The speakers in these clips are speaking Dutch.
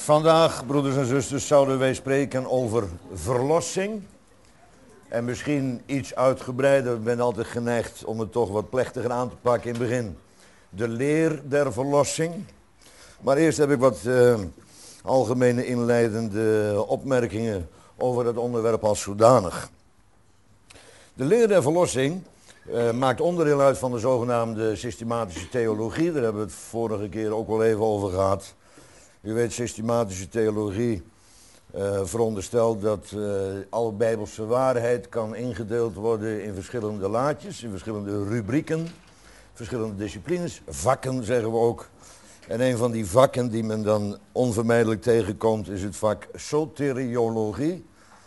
Vandaag, broeders en zusters, zouden wij spreken over verlossing. En misschien iets uitgebreider, ik ben altijd geneigd om het toch wat plechtiger aan te pakken in het begin. De leer der verlossing. Maar eerst heb ik wat algemene inleidende opmerkingen over het onderwerp als zodanig. De leer der verlossing maakt onderdeel uit van de zogenaamde systematische theologie. Daar hebben we het vorige keer ook wel even over gehad. U weet, systematische theologie veronderstelt dat alle bijbelse waarheid kan ingedeeld worden in verschillende laadjes, in verschillende rubrieken, verschillende disciplines, vakken zeggen we ook. En een van die vakken die men dan onvermijdelijk tegenkomt is het vak soteriologie.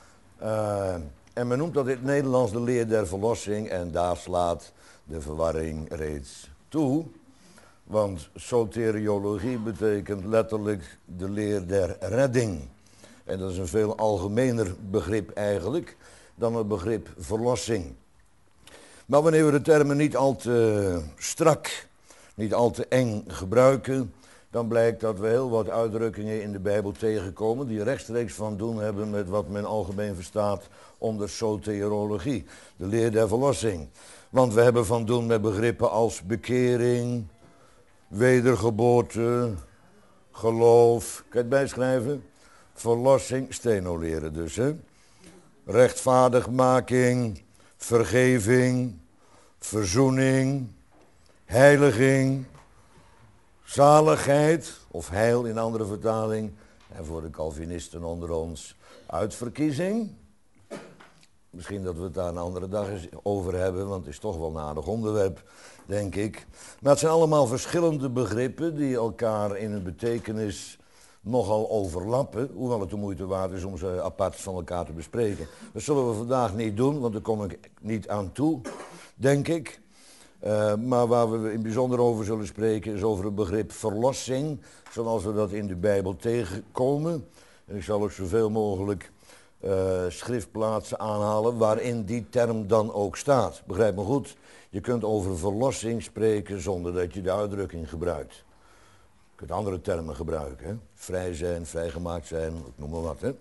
En men noemt dat in het Nederlands de leer der verlossing en daar slaat de verwarring reeds toe. Want soteriologie betekent letterlijk de leer der redding. En dat is een veel algemener begrip eigenlijk dan het begrip verlossing. Maar wanneer we de termen niet al te strak, niet al te eng gebruiken, dan blijkt dat we heel wat uitdrukkingen in de Bijbel tegenkomen die rechtstreeks van doen hebben met wat men algemeen verstaat onder soteriologie, de leer der verlossing. Want we hebben van doen met begrippen als bekering, wedergeboorte, geloof, kan je het bijschrijven? Verlossing, stenoleren dus, hè? Rechtvaardigmaking, vergeving, verzoening, heiliging, zaligheid, of heil in andere vertaling. En voor de Calvinisten onder ons, uitverkiezing. Misschien dat we het daar een andere dag eens over hebben, want het is toch wel een aardig onderwerp, denk ik. Maar het zijn allemaal verschillende begrippen die elkaar in hun betekenis nogal overlappen, hoewel het de moeite waard is om ze apart van elkaar te bespreken. Dat zullen we vandaag niet doen, want daar kom ik niet aan toe, denk ik. Maar waar we in bijzonder over zullen spreken is over het begrip verlossing, zoals we dat in de Bijbel tegenkomen. En ik zal ook zoveel mogelijk schriftplaatsen aanhalen waarin die term dan ook staat. Begrijp me goed, je kunt over verlossing spreken zonder dat je de uitdrukking gebruikt. Je kunt andere termen gebruiken, hè? Vrij zijn, vrijgemaakt zijn, ik noem maar wat. Hè?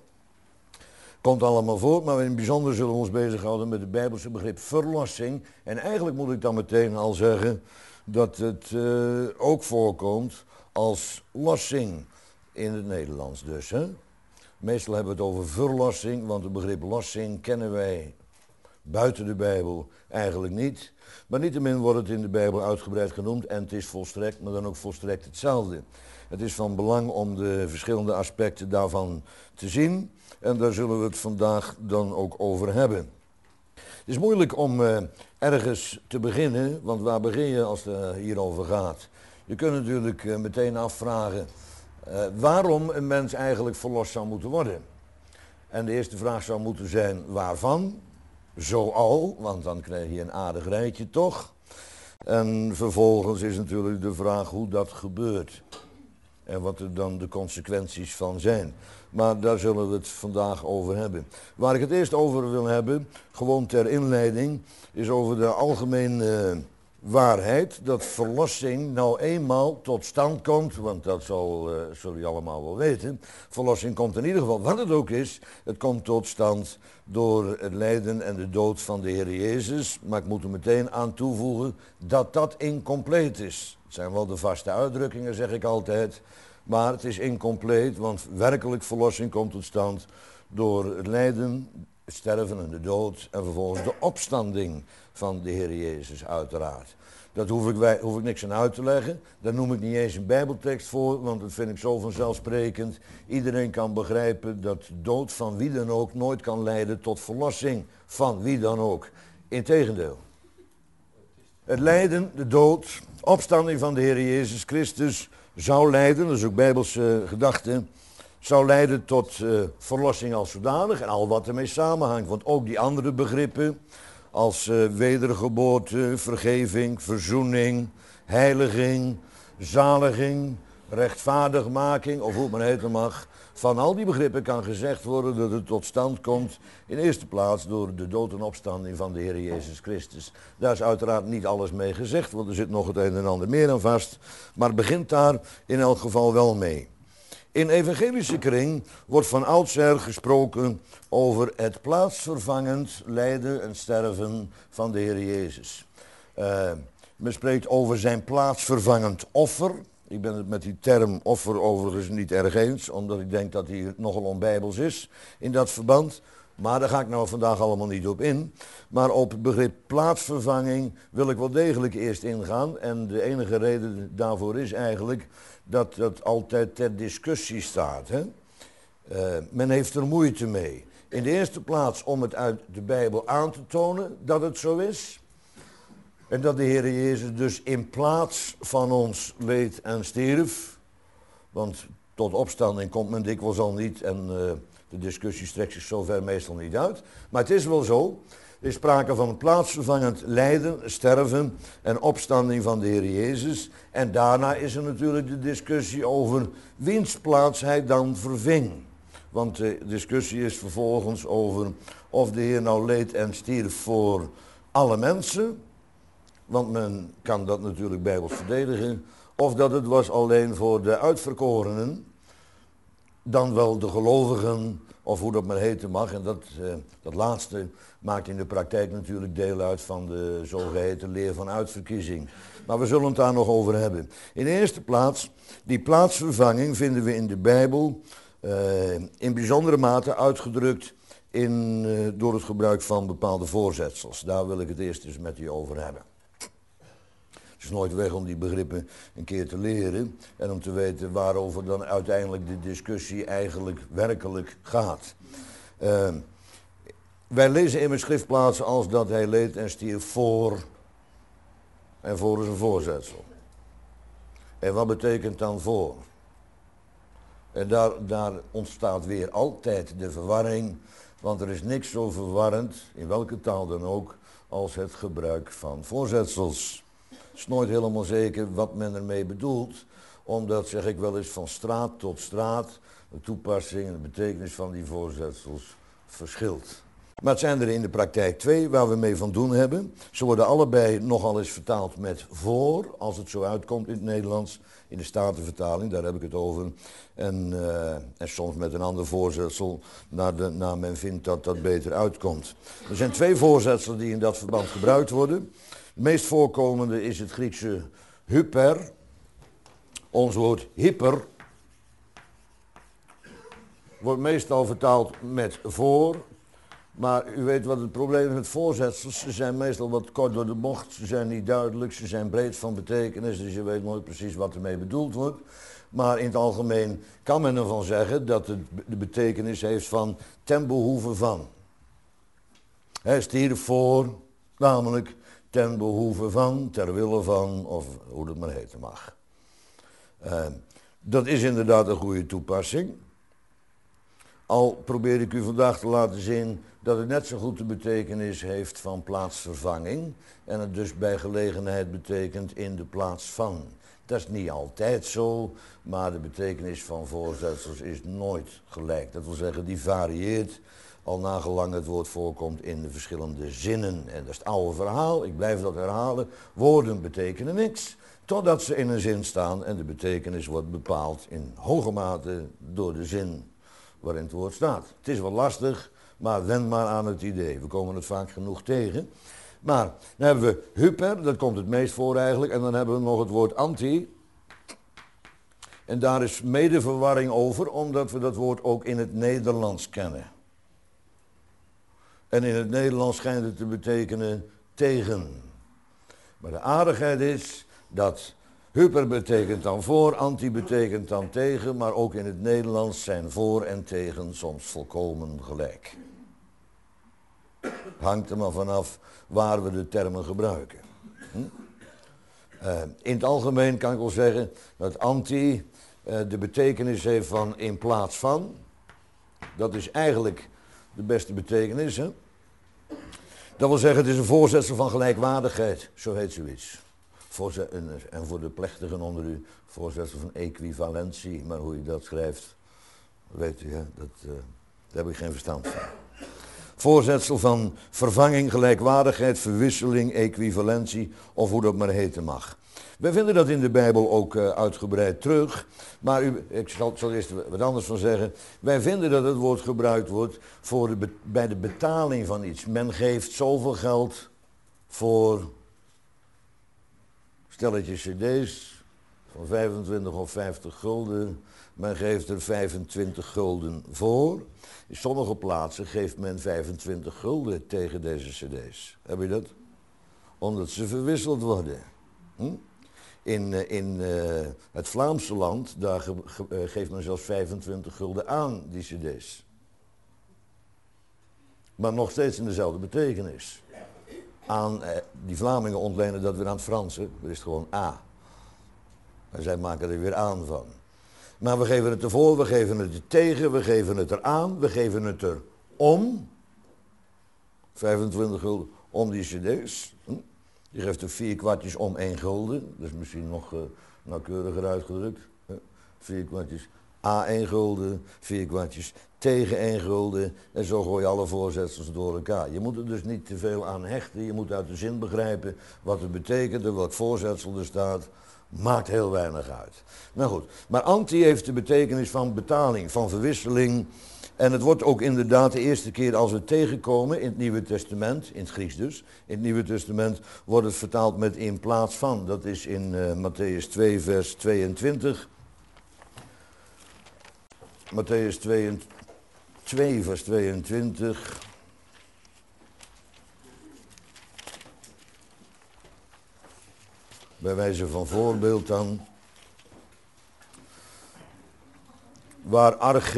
Komt allemaal voor, maar in het bijzonder zullen we ons bezighouden met het Bijbelse begrip verlossing. En eigenlijk moet ik dan meteen al zeggen dat het ook voorkomt als lossing in het Nederlands dus. Hè? Meestal hebben we het over verlossing, want het begrip lossing kennen wij buiten de Bijbel eigenlijk niet. Maar niettemin wordt het in de Bijbel uitgebreid genoemd en het is volstrekt, maar dan ook volstrekt hetzelfde. Het is van belang om de verschillende aspecten daarvan te zien en daar zullen we het vandaag dan ook over hebben. Het is moeilijk om ergens te beginnen, want waar begin je als het hierover gaat? Je kunt natuurlijk meteen afvragen waarom een mens eigenlijk verlost zou moeten worden. En de eerste vraag zou moeten zijn waarvan? Zo al, want dan krijg je een aardig rijtje toch. En vervolgens is natuurlijk de vraag hoe dat gebeurt. En wat er dan de consequenties van zijn. Maar daar zullen we het vandaag over hebben. Waar ik het eerst over wil hebben, gewoon ter inleiding, is over de algemene waarheid dat verlossing nou eenmaal tot stand komt, want dat zullen jullie allemaal wel weten. Verlossing komt in ieder geval, wat het ook is, het komt tot stand door het lijden en de dood van de Heer Jezus. Maar ik moet er meteen aan toevoegen dat dat incompleet is. Het zijn wel de vaste uitdrukkingen, zeg ik altijd, maar het is incompleet, want werkelijk verlossing komt tot stand door het lijden, het sterven en de dood en vervolgens de opstanding van de Heer Jezus uiteraard. Dat hoef ik niks aan uit te leggen. Daar noem ik niet eens een bijbeltekst voor, want dat vind ik zo vanzelfsprekend. Iedereen kan begrijpen dat de dood van wie dan ook nooit kan leiden tot verlossing van wie dan ook. Integendeel. Het lijden, de dood, opstanding van de Heer Jezus Christus zou leiden, dat is ook bijbelse gedachte, zou leiden tot verlossing als zodanig en al wat ermee samenhangt. Want ook die andere begrippen als wedergeboorte, vergeving, verzoening, heiliging, zaliging, rechtvaardigmaking, of hoe het maar heten mag. Van al die begrippen kan gezegd worden dat het tot stand komt in eerste plaats door de dood en opstanding van de Heer Jezus Christus. Daar is uiteraard niet alles mee gezegd, want er zit nog het een en ander meer aan vast. Maar het begint daar in elk geval wel mee. In evangelische kring wordt van oudsher gesproken over het plaatsvervangend lijden en sterven van de Heer Jezus. Men spreekt over zijn plaatsvervangend offer. Ik ben het met die term offer overigens niet erg eens, omdat ik denk dat die nogal onbijbels is in dat verband. Maar daar ga ik nou vandaag allemaal niet op in. Maar op het begrip plaatsvervanging wil ik wel degelijk eerst ingaan. En de enige reden daarvoor is eigenlijk dat dat altijd ter discussie staat. Hè? Men heeft er moeite mee. In de eerste plaats om het uit de Bijbel aan te tonen dat het zo is. En dat de Heer Jezus dus in plaats van ons leed en stierf. Want tot opstanding komt men dikwijls al niet en de discussie strekt zich zover meestal niet uit. Maar het is wel zo. Er is sprake van een plaatsvervangend lijden, sterven en opstanding van de Heer Jezus. En daarna is er natuurlijk de discussie over wiens plaats hij dan verving. Want de discussie is vervolgens over of de Heer nou leed en stierf voor alle mensen. Want men kan dat natuurlijk bijbels verdedigen. Of dat het was alleen voor de uitverkorenen. Dan wel de gelovigen, of hoe dat maar heten mag. En dat laatste maakt in de praktijk natuurlijk deel uit van de zogeheten leer van uitverkiezing. Maar we zullen het daar nog over hebben. In de eerste plaats, die plaatsvervanging vinden we in de Bijbel in bijzondere mate uitgedrukt door het gebruik van bepaalde voorzetsels. Daar wil ik het eerst eens met u over hebben. Het is nooit weg om die begrippen een keer te leren en om te weten waarover dan uiteindelijk de discussie eigenlijk werkelijk gaat. Wij lezen in mijn schriftplaatsen als dat hij leed en stierf voor, en voor is een voorzetsel. En wat betekent dan voor? En daar ontstaat weer altijd de verwarring, want er is niks zo verwarrend, in welke taal dan ook, als het gebruik van voorzetsels. Het is nooit helemaal zeker wat men ermee bedoelt, omdat, zeg ik wel eens, van straat tot straat de toepassing en de betekenis van die voorzetsels verschilt. Maar het zijn er in de praktijk twee waar we mee van doen hebben. Ze worden allebei nogal eens vertaald met voor, als het zo uitkomt in het Nederlands, in de Statenvertaling, daar heb ik het over. En soms met een ander voorzetsel, naar men vindt dat dat beter uitkomt. Er zijn twee voorzetselen die in dat verband gebruikt worden. Het meest voorkomende is het Griekse hyper. Ons woord hyper wordt meestal vertaald met voor. Maar u weet wat het probleem is met voorzetsels. Ze zijn meestal wat kort door de bocht. Ze zijn niet duidelijk. Ze zijn breed van betekenis. Dus je weet nooit precies wat ermee bedoeld wordt. Maar in het algemeen kan men ervan zeggen dat het de betekenis heeft van ten behoeve van. Hij stierf voor, namelijk ten behoeve van, ter wille van, of hoe dat maar heten mag. Dat is inderdaad een goede toepassing. Al probeer ik u vandaag te laten zien dat het net zo goed de betekenis heeft van plaatsvervanging. En het dus bij gelegenheid betekent in de plaats van. Dat is niet altijd zo, maar de betekenis van voorzetsels is nooit gelijk. Dat wil zeggen, die varieert al nagelang het woord voorkomt in de verschillende zinnen. En dat is het oude verhaal, ik blijf dat herhalen. Woorden betekenen niks, totdat ze in een zin staan en de betekenis wordt bepaald in hoge mate door de zin waarin het woord staat. Het is wel lastig, maar wend maar aan het idee. We komen het vaak genoeg tegen. Maar dan hebben we hyper, dat komt het meest voor eigenlijk. En dan hebben we nog het woord anti. En daar is mede verwarring over, omdat we dat woord ook in het Nederlands kennen. En in het Nederlands schijnt het te betekenen tegen. Maar de aardigheid is dat hyper betekent dan voor, anti betekent dan tegen, maar ook in het Nederlands zijn voor en tegen soms volkomen gelijk. Hangt er maar vanaf waar we de termen gebruiken. In het algemeen kan ik wel zeggen dat anti de betekenis heeft van in plaats van. Dat is eigenlijk de beste betekenis. Hè? Dat wil zeggen, het is een voorzetsel van gelijkwaardigheid, zo heet zoiets. En voor de plechtigen onder u, voorzetsel van equivalentie, maar hoe je dat schrijft, weet u, hè? Daar heb ik geen verstand van. Voorzetsel van vervanging, gelijkwaardigheid, verwisseling, equivalentie of hoe dat maar heten mag. Wij vinden dat in de Bijbel ook uitgebreid terug, maar ik zal er eerst wat anders van zeggen. Wij vinden dat het woord gebruikt wordt voor bij de betaling van iets. Men geeft zoveel geld voor stelletje cd's van 25 of 50 gulden. Men geeft er 25 gulden voor. In sommige plaatsen geeft men 25 gulden tegen deze cd's. Heb je dat? Omdat ze verwisseld worden. In het Vlaamse land, daar geeft men zelfs 25 gulden aan die cd's. Maar nog steeds in dezelfde betekenis. Die Vlamingen ontlenen dat weer aan het Franse, dat is gewoon A. En zij maken er weer aan van. Maar we geven het ervoor, we geven het er tegen, we geven het er aan, we geven het er om. 25 gulden om die cd's. Je geeft er 4 kwartjes om 1 gulden. Dat is misschien nog nauwkeuriger uitgedrukt. 4 kwartjes A 1 gulden, 4 kwartjes tegen 1 gulden. En zo gooi je alle voorzetsels door elkaar. Je moet er dus niet te veel aan hechten. Je moet uit de zin begrijpen wat het betekent en welk voorzetsel er staat. Maakt heel weinig uit. Nou goed, maar anti heeft de betekenis van betaling, van verwisseling. En het wordt ook inderdaad de eerste keer als we het tegenkomen in het Nieuwe Testament, in het Grieks dus. In het Nieuwe Testament wordt het vertaald met in plaats van. Dat is in Matthäus 2 vers 22. Matthäus 2 vers 22. Bij wijze van voorbeeld dan. Waar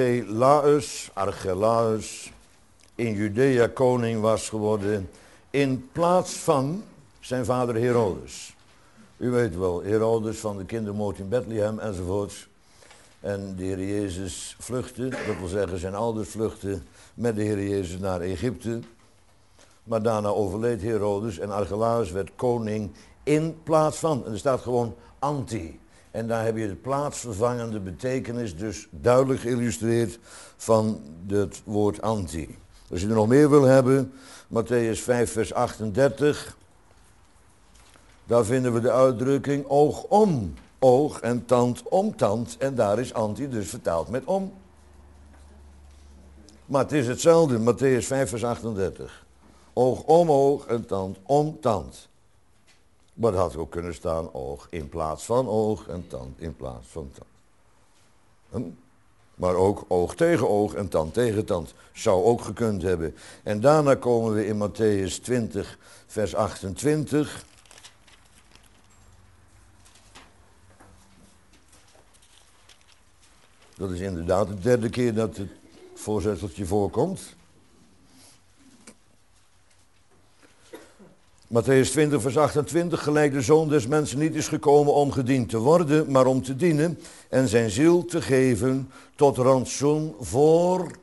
Archelaus in Judea koning was geworden in plaats van zijn vader Herodes. U weet wel, Herodes van de kindermoord in Bethlehem enzovoorts. En de Heer Jezus vluchtte, dat wil zeggen zijn ouders vluchtten met de Heer Jezus naar Egypte. Maar daarna overleed Herodes en Archelaus werd koning in plaats van. En er staat gewoon anti. En daar heb je de plaatsvervangende betekenis dus duidelijk geïllustreerd van het woord anti. Als je er nog meer wil hebben, Matthäus 5 vers 38. Daar vinden we de uitdrukking oog om oog en tand om tand. En daar is anti dus vertaald met om. Maar het is hetzelfde, Matthäus 5 vers 38. Oog om oog en tand om tand. Maar het had ook kunnen staan oog in plaats van oog en tand in plaats van tand. Maar ook oog tegen oog en tand tegen tand. Zou ook gekund hebben. En daarna komen we in Matthäus 20 vers 28. Dat is inderdaad de derde keer dat het voorzetseltje voorkomt. Matthäus 20 vers 28, gelijk de Zoon des Mensen niet is gekomen om gediend te worden, maar om te dienen en zijn ziel te geven tot rantsoen voor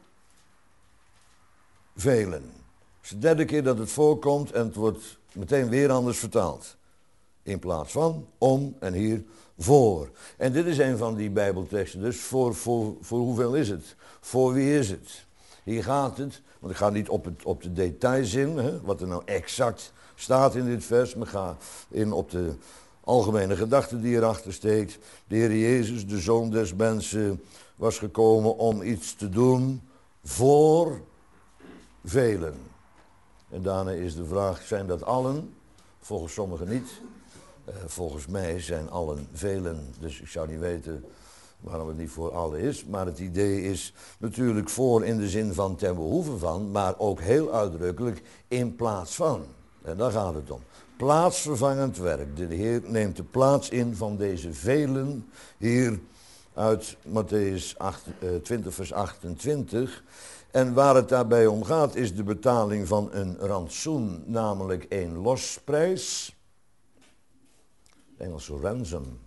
velen. Het is de derde keer dat het voorkomt en het wordt meteen weer anders vertaald. In plaats van, om en hier voor. En dit is een van die Bijbelteksten, dus voor hoeveel is het? Voor wie is het? Hier gaat het, want ik ga niet op de details in, wat er nou exact staat in dit vers, maar ga in op de algemene gedachte die erachter steekt. De Heer Jezus, de Zoon des Mensen, was gekomen om iets te doen voor velen. En daarna is de vraag, zijn dat allen? Volgens sommigen niet. Volgens mij zijn allen velen, dus ik zou niet weten waarom het niet voor allen is. Maar het idee is natuurlijk voor in de zin van ten behoeve van, maar ook heel uitdrukkelijk in plaats van. En daar gaat het om. Plaatsvervangend werk. De Heer neemt de plaats in van deze velen hier uit Matthäus 20 vers 28. En waar het daarbij om gaat is de betaling van een rantsoen, namelijk een losprijs. Engelse ransom.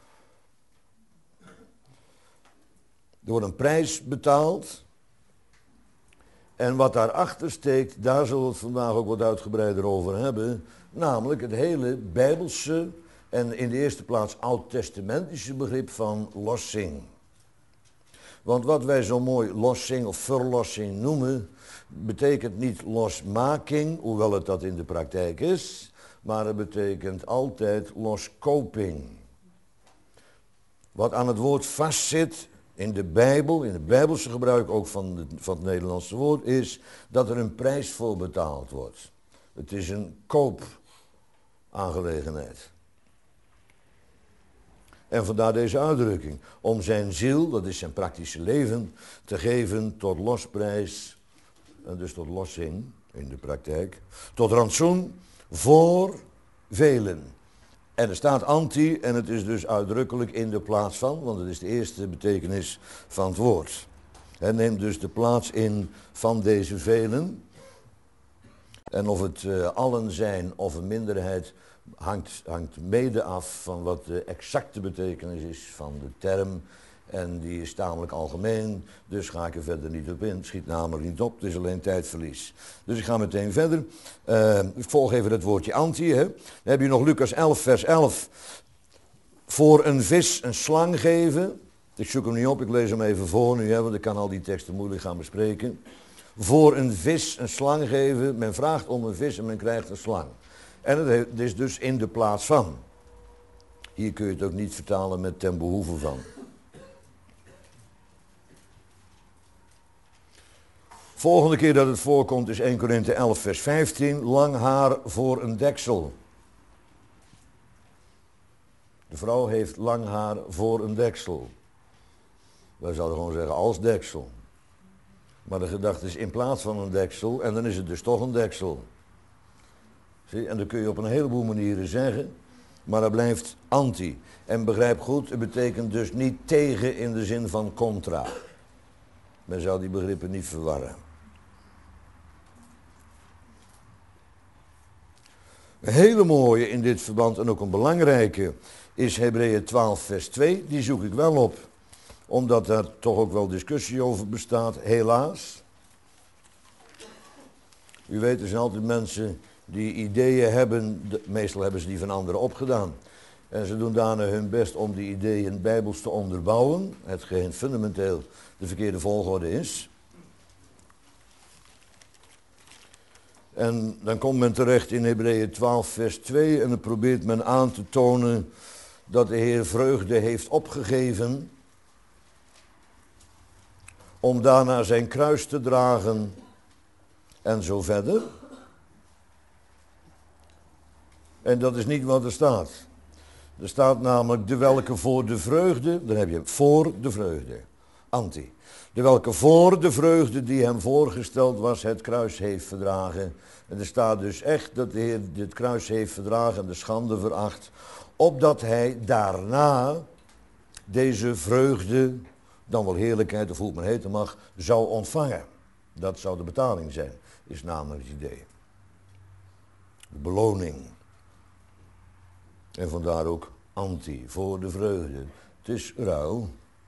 Er wordt een prijs betaald. En wat daarachter steekt, daar zullen we het vandaag ook wat uitgebreider over hebben. Namelijk het hele Bijbelse en in de eerste plaats oud-testamentische begrip van lossing. Want wat wij zo mooi lossing of verlossing noemen, betekent niet losmaking, hoewel het dat in de praktijk is, maar het betekent altijd loskoping. Wat aan het woord vastzit in de Bijbel, in het Bijbelse gebruik ook van het Nederlandse woord, is dat er een prijs voor betaald wordt. Het is een koopaangelegenheid. En vandaar deze uitdrukking. Om zijn ziel, dat is zijn praktische leven, te geven tot losprijs. En dus tot lossing in de praktijk. Tot rantsoen voor velen. En er staat anti en het is dus uitdrukkelijk in de plaats van. Want het is de eerste betekenis van het woord. Hij neemt dus de plaats in van deze velen. En of het allen zijn of een minderheid hangt mede af van wat de exacte betekenis is van de term. En die is tamelijk algemeen, dus ga ik er verder niet op in. Het schiet namelijk niet op, het is alleen tijdverlies. Dus ik ga meteen verder. Ik volg even het woordje anti. Hè. Dan heb je nog Lucas 11 vers 11. Voor een vis een slang geven. Ik zoek hem niet op, ik lees hem even voor nu, hè, want ik kan al die teksten moeilijk gaan bespreken. Voor een vis een slang geven. Men vraagt om een vis en men krijgt een slang. En het is dus in de plaats van. Hier kun je het ook niet vertalen met ten behoeve van. Volgende keer dat het voorkomt is 1 Korinthe 11 vers 15. Lang haar voor een deksel. De vrouw heeft lang haar voor een deksel. Wij zouden gewoon zeggen als deksel. Maar de gedachte is in plaats van een deksel en dan is het dus toch een deksel. Zie? En dat kun je op een heleboel manieren zeggen, maar dat blijft anti. En begrijp goed, het betekent dus niet tegen in de zin van contra. Men zou die begrippen niet verwarren. Een hele mooie in dit verband en ook een belangrijke is Hebreeën 12 vers 2. Die zoek ik wel op, omdat daar toch ook wel discussie over bestaat, helaas. U weet, er zijn altijd mensen die ideeën hebben, meestal hebben ze die van anderen opgedaan. En ze doen daarna hun best om die ideeën bijbels te onderbouwen, hetgeen fundamenteel de verkeerde volgorde is. En dan komt men terecht in Hebreeën 12 vers 2 en dan probeert men aan te tonen dat de Heer vreugde heeft opgegeven om daarna zijn kruis te dragen en zo verder. En dat is niet wat er staat. Er staat namelijk de welke voor de vreugde, dan heb je voor de vreugde, anti. De welke voor de vreugde die hem voorgesteld was het kruis heeft verdragen. En er staat dus echt dat de Heer dit kruis heeft verdragen en de schande veracht. Opdat hij daarna deze vreugde, dan wel heerlijkheid of hoe het maar heten mag, zou ontvangen. Dat zou de betaling zijn, is namelijk het idee. De beloning. En vandaar ook anti, voor de vreugde. Het is ruil.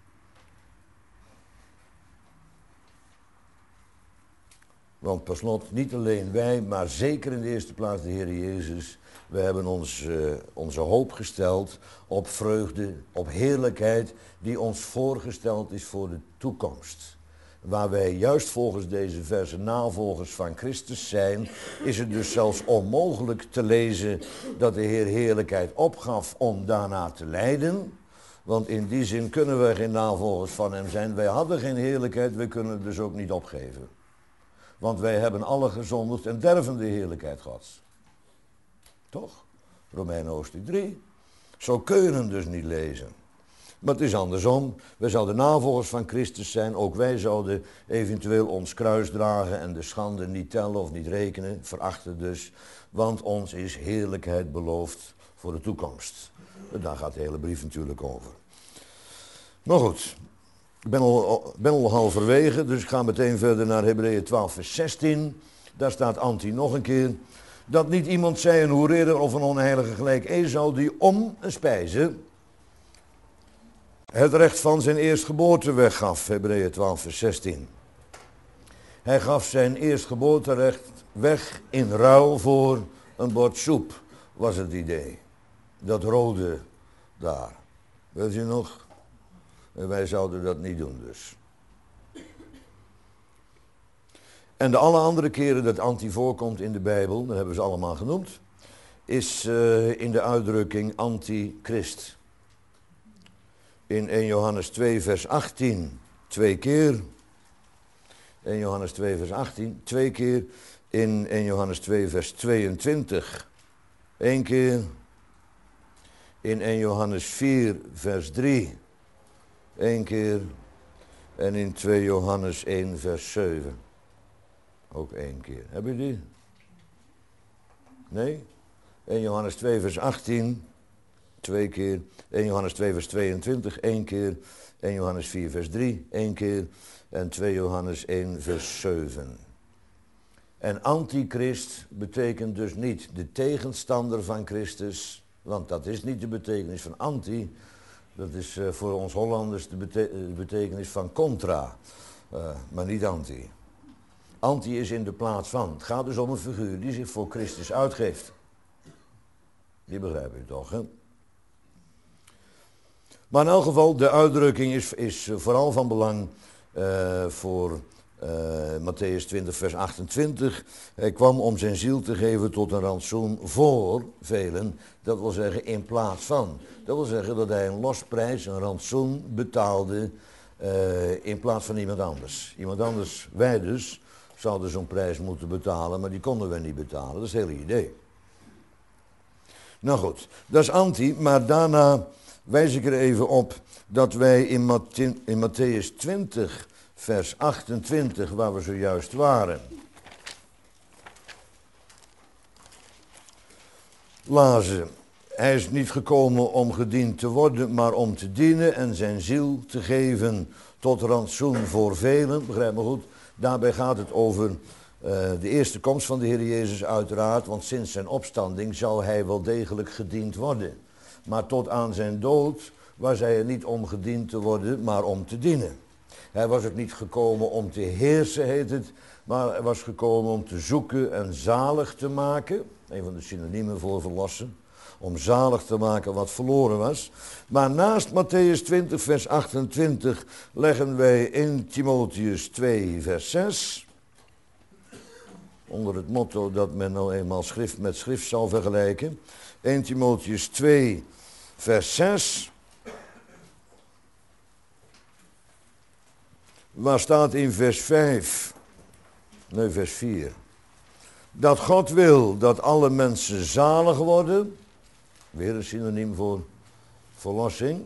Want per slot, niet alleen wij, maar zeker in de eerste plaats de Heer Jezus. We hebben onze hoop gesteld op vreugde, op heerlijkheid die ons voorgesteld is voor de toekomst. Waar wij juist volgens deze versen navolgers van Christus zijn, is het dus zelfs onmogelijk te lezen dat de Heer heerlijkheid opgaf om daarna te lijden. Want in die zin kunnen wij geen navolgers van hem zijn. Wij hadden geen heerlijkheid, wij kunnen het dus ook niet opgeven. Want wij hebben alle gezondigd en derven de heerlijkheid Gods. Toch? Romeinen hoofdstuk 3. Zo kun je hem dus niet lezen. Maar het is andersom. Wij zouden navolgers van Christus zijn. Ook wij zouden eventueel ons kruis dragen en de schande niet tellen of niet rekenen. Verachten dus. Want ons is heerlijkheid beloofd voor de toekomst. En daar gaat de hele brief natuurlijk over. Maar goed. Ik ben al halverwege, dus ik ga meteen verder naar Hebreeën 12 vers 16. Daar staat anti nog een keer. Dat niet iemand zij een hoereerder of een onheilige gelijk Esau die om een spijze het recht van zijn eerstgeboorte weggaf. Hebreeën 12 vers 16. Hij gaf zijn eerstgeboorterecht weg in ruil voor een bord soep, was het idee. Dat rode daar. Weet je nog? En wij zouden dat niet doen dus. En de alle andere keren dat anti voorkomt in de Bijbel, dat hebben we ze allemaal genoemd, is in de uitdrukking antichrist. In 1 Johannes 2 vers 18 2 keer. 1 Johannes 2 vers 18 2 keer. In 1 Johannes 2 vers 22 1 keer. In 1 Johannes 4 vers 3 1 keer. En in 2 Johannes 1 vers 7 ook 1 keer. Heb je die? Nee? 1 Johannes 2 vers 18 2 keer. 1 Johannes 2 vers 22 1 keer. 1 Johannes 4 vers 3 1 keer. En 2 Johannes 1 vers 7. En antichrist betekent dus niet de tegenstander van Christus, want dat is niet de betekenis van anti, dat is voor ons Hollanders de betekenis van contra, maar niet anti. Anti is in de plaats van. Het gaat dus om een figuur die zich voor Christus uitgeeft. Die begrijp je toch, hè? Maar in elk geval, de uitdrukking is vooral van belang voor Matthäus 20 vers 28. Hij kwam om zijn ziel te geven tot een rantsoen voor velen. Dat wil zeggen in plaats van. Dat wil zeggen dat hij een losprijs, een rantsoen betaalde in plaats van iemand anders. Iemand anders, wij dus, zouden zo'n prijs moeten betalen, maar die konden we niet betalen. Dat is het hele idee. Nou goed, dat is anti, maar daarna wijs ik er even op dat wij in Matthäus 20 vers 28, waar we zojuist waren, lazen. Hij is niet gekomen om gediend te worden, maar om te dienen en zijn ziel te geven tot rantsoen voor velen. Begrijp me goed, daarbij gaat het over de eerste komst van de Heer Jezus uiteraard, want sinds zijn opstanding zou hij wel degelijk gediend worden. Maar tot aan zijn dood was hij er niet om gediend te worden, maar om te dienen. Hij was ook niet gekomen om te heersen, heet het, maar hij was gekomen om te zoeken en zalig te maken. Een van de synoniemen voor verlossen. Om zalig te maken wat verloren was. Maar naast Matthäus 20 vers 28 leggen wij in Timotheus 2 vers 6. Onder het motto dat men nou eenmaal schrift met schrift zal vergelijken. 1 Timotheus 2 vers 6. Waar staat in vers 5, nee vers 4, dat God wil dat alle mensen zalig worden, weer een synoniem voor verlossing,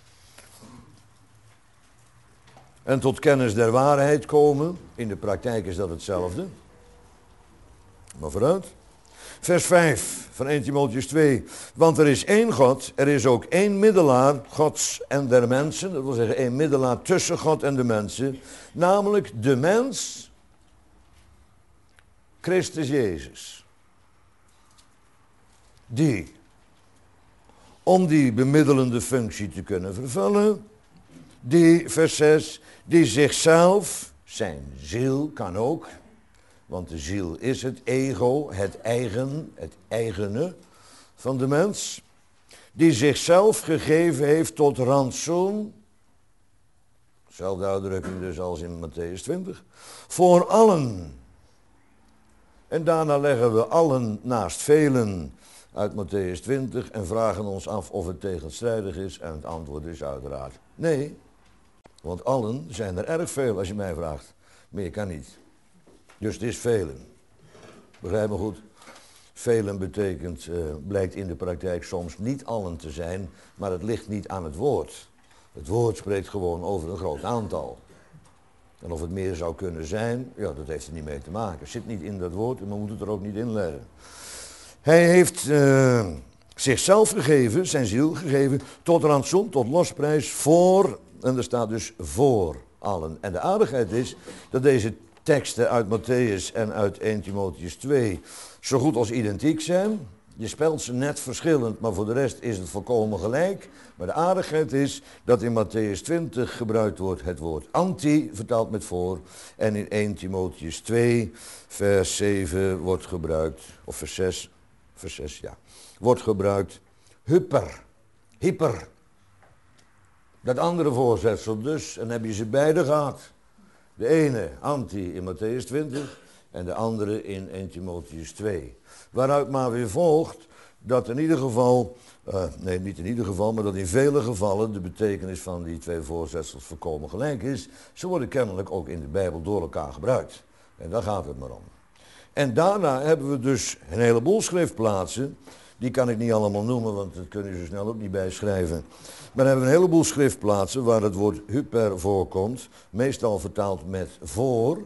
en tot kennis der waarheid komen, in de praktijk is dat hetzelfde, maar vooruit. Vers 5 van 1 Timotheus 2. Want er is één God, er is ook één middelaar, Gods en der mensen. Dat wil zeggen één middelaar tussen God en de mensen. Namelijk de mens, Christus Jezus. Die, om die bemiddelende functie te kunnen vervullen, die, vers 6, die zichzelf, zijn ziel kan ook, want de ziel is het ego, het eigen, het eigene van de mens. Die zichzelf gegeven heeft tot rantsoen. Zelfde uitdrukking dus als in Matthäus 20. Voor allen. En daarna leggen we allen naast velen uit Matthäus 20 en vragen ons af of het tegenstrijdig is. En het antwoord is uiteraard nee. Want allen zijn er erg veel als je mij vraagt. Meer kan niet. Dus het is velen. Begrijp me goed. Velen betekent, blijkt in de praktijk soms niet allen te zijn, maar het ligt niet aan het woord. Het woord spreekt gewoon over een groot aantal. En of het meer zou kunnen zijn, ja, dat heeft er niet mee te maken. Het zit niet in dat woord en we moeten het er ook niet in leggen. Hij heeft zichzelf gegeven, zijn ziel gegeven, tot rantsoen, tot losprijs voor, en er staat dus voor allen. En de aardigheid is dat deze teksten uit Matthäus en uit 1 Timotheus 2 zo goed als identiek zijn. Je spelt ze net verschillend, maar voor de rest is het volkomen gelijk. Maar de aardigheid is dat in Matthäus 20 gebruikt wordt het woord anti, vertaald met voor. En in 1 Timotheus 2, vers 7 wordt gebruikt, of vers 6, ja, wordt gebruikt hyper. Dat andere voorzetsel dus, en heb je ze beide gehad. De ene anti in Matthäus 20 en de andere in 1 Timotheüs 2. Waaruit maar weer volgt dat in ieder geval, nee niet in ieder geval, maar dat in vele gevallen de betekenis van die twee voorzetsels volkomen gelijk is. Ze worden kennelijk ook in de Bijbel door elkaar gebruikt. En daar gaat het maar om. En daarna hebben we dus een heleboel schriftplaatsen. Die kan ik niet allemaal noemen, want dat kun je zo snel ook niet bijschrijven. Maar dan hebben we een heleboel schriftplaatsen waar het woord hyper voorkomt. Meestal vertaald met voor.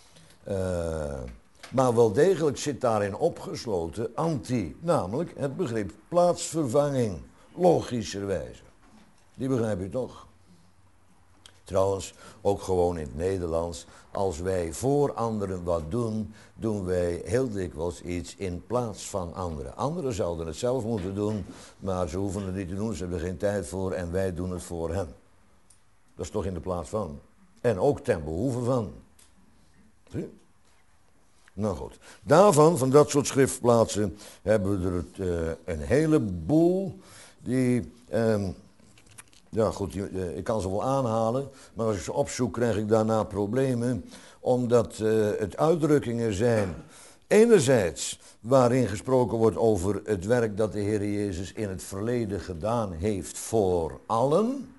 Maar wel degelijk zit daarin opgesloten anti. Namelijk het begrip plaatsvervanging. Logischerwijze. Die begrijp je toch? Trouwens, ook gewoon in het Nederlands. Als wij voor anderen wat doen, doen wij heel dikwijls iets in plaats van anderen. Anderen zouden het zelf moeten doen, maar ze hoeven het niet te doen, ze hebben er geen tijd voor en wij doen het voor hen. Dat is toch in de plaats van. En ook ten behoeve van. Zie? Nou goed, daarvan, van dat soort schriftplaatsen, hebben we er een heleboel die... Ja goed, ik kan ze wel aanhalen, maar als ik ze opzoek krijg ik daarna problemen, omdat het uitdrukkingen zijn, enerzijds waarin gesproken wordt over het werk dat de Heer Jezus in het verleden gedaan heeft voor allen,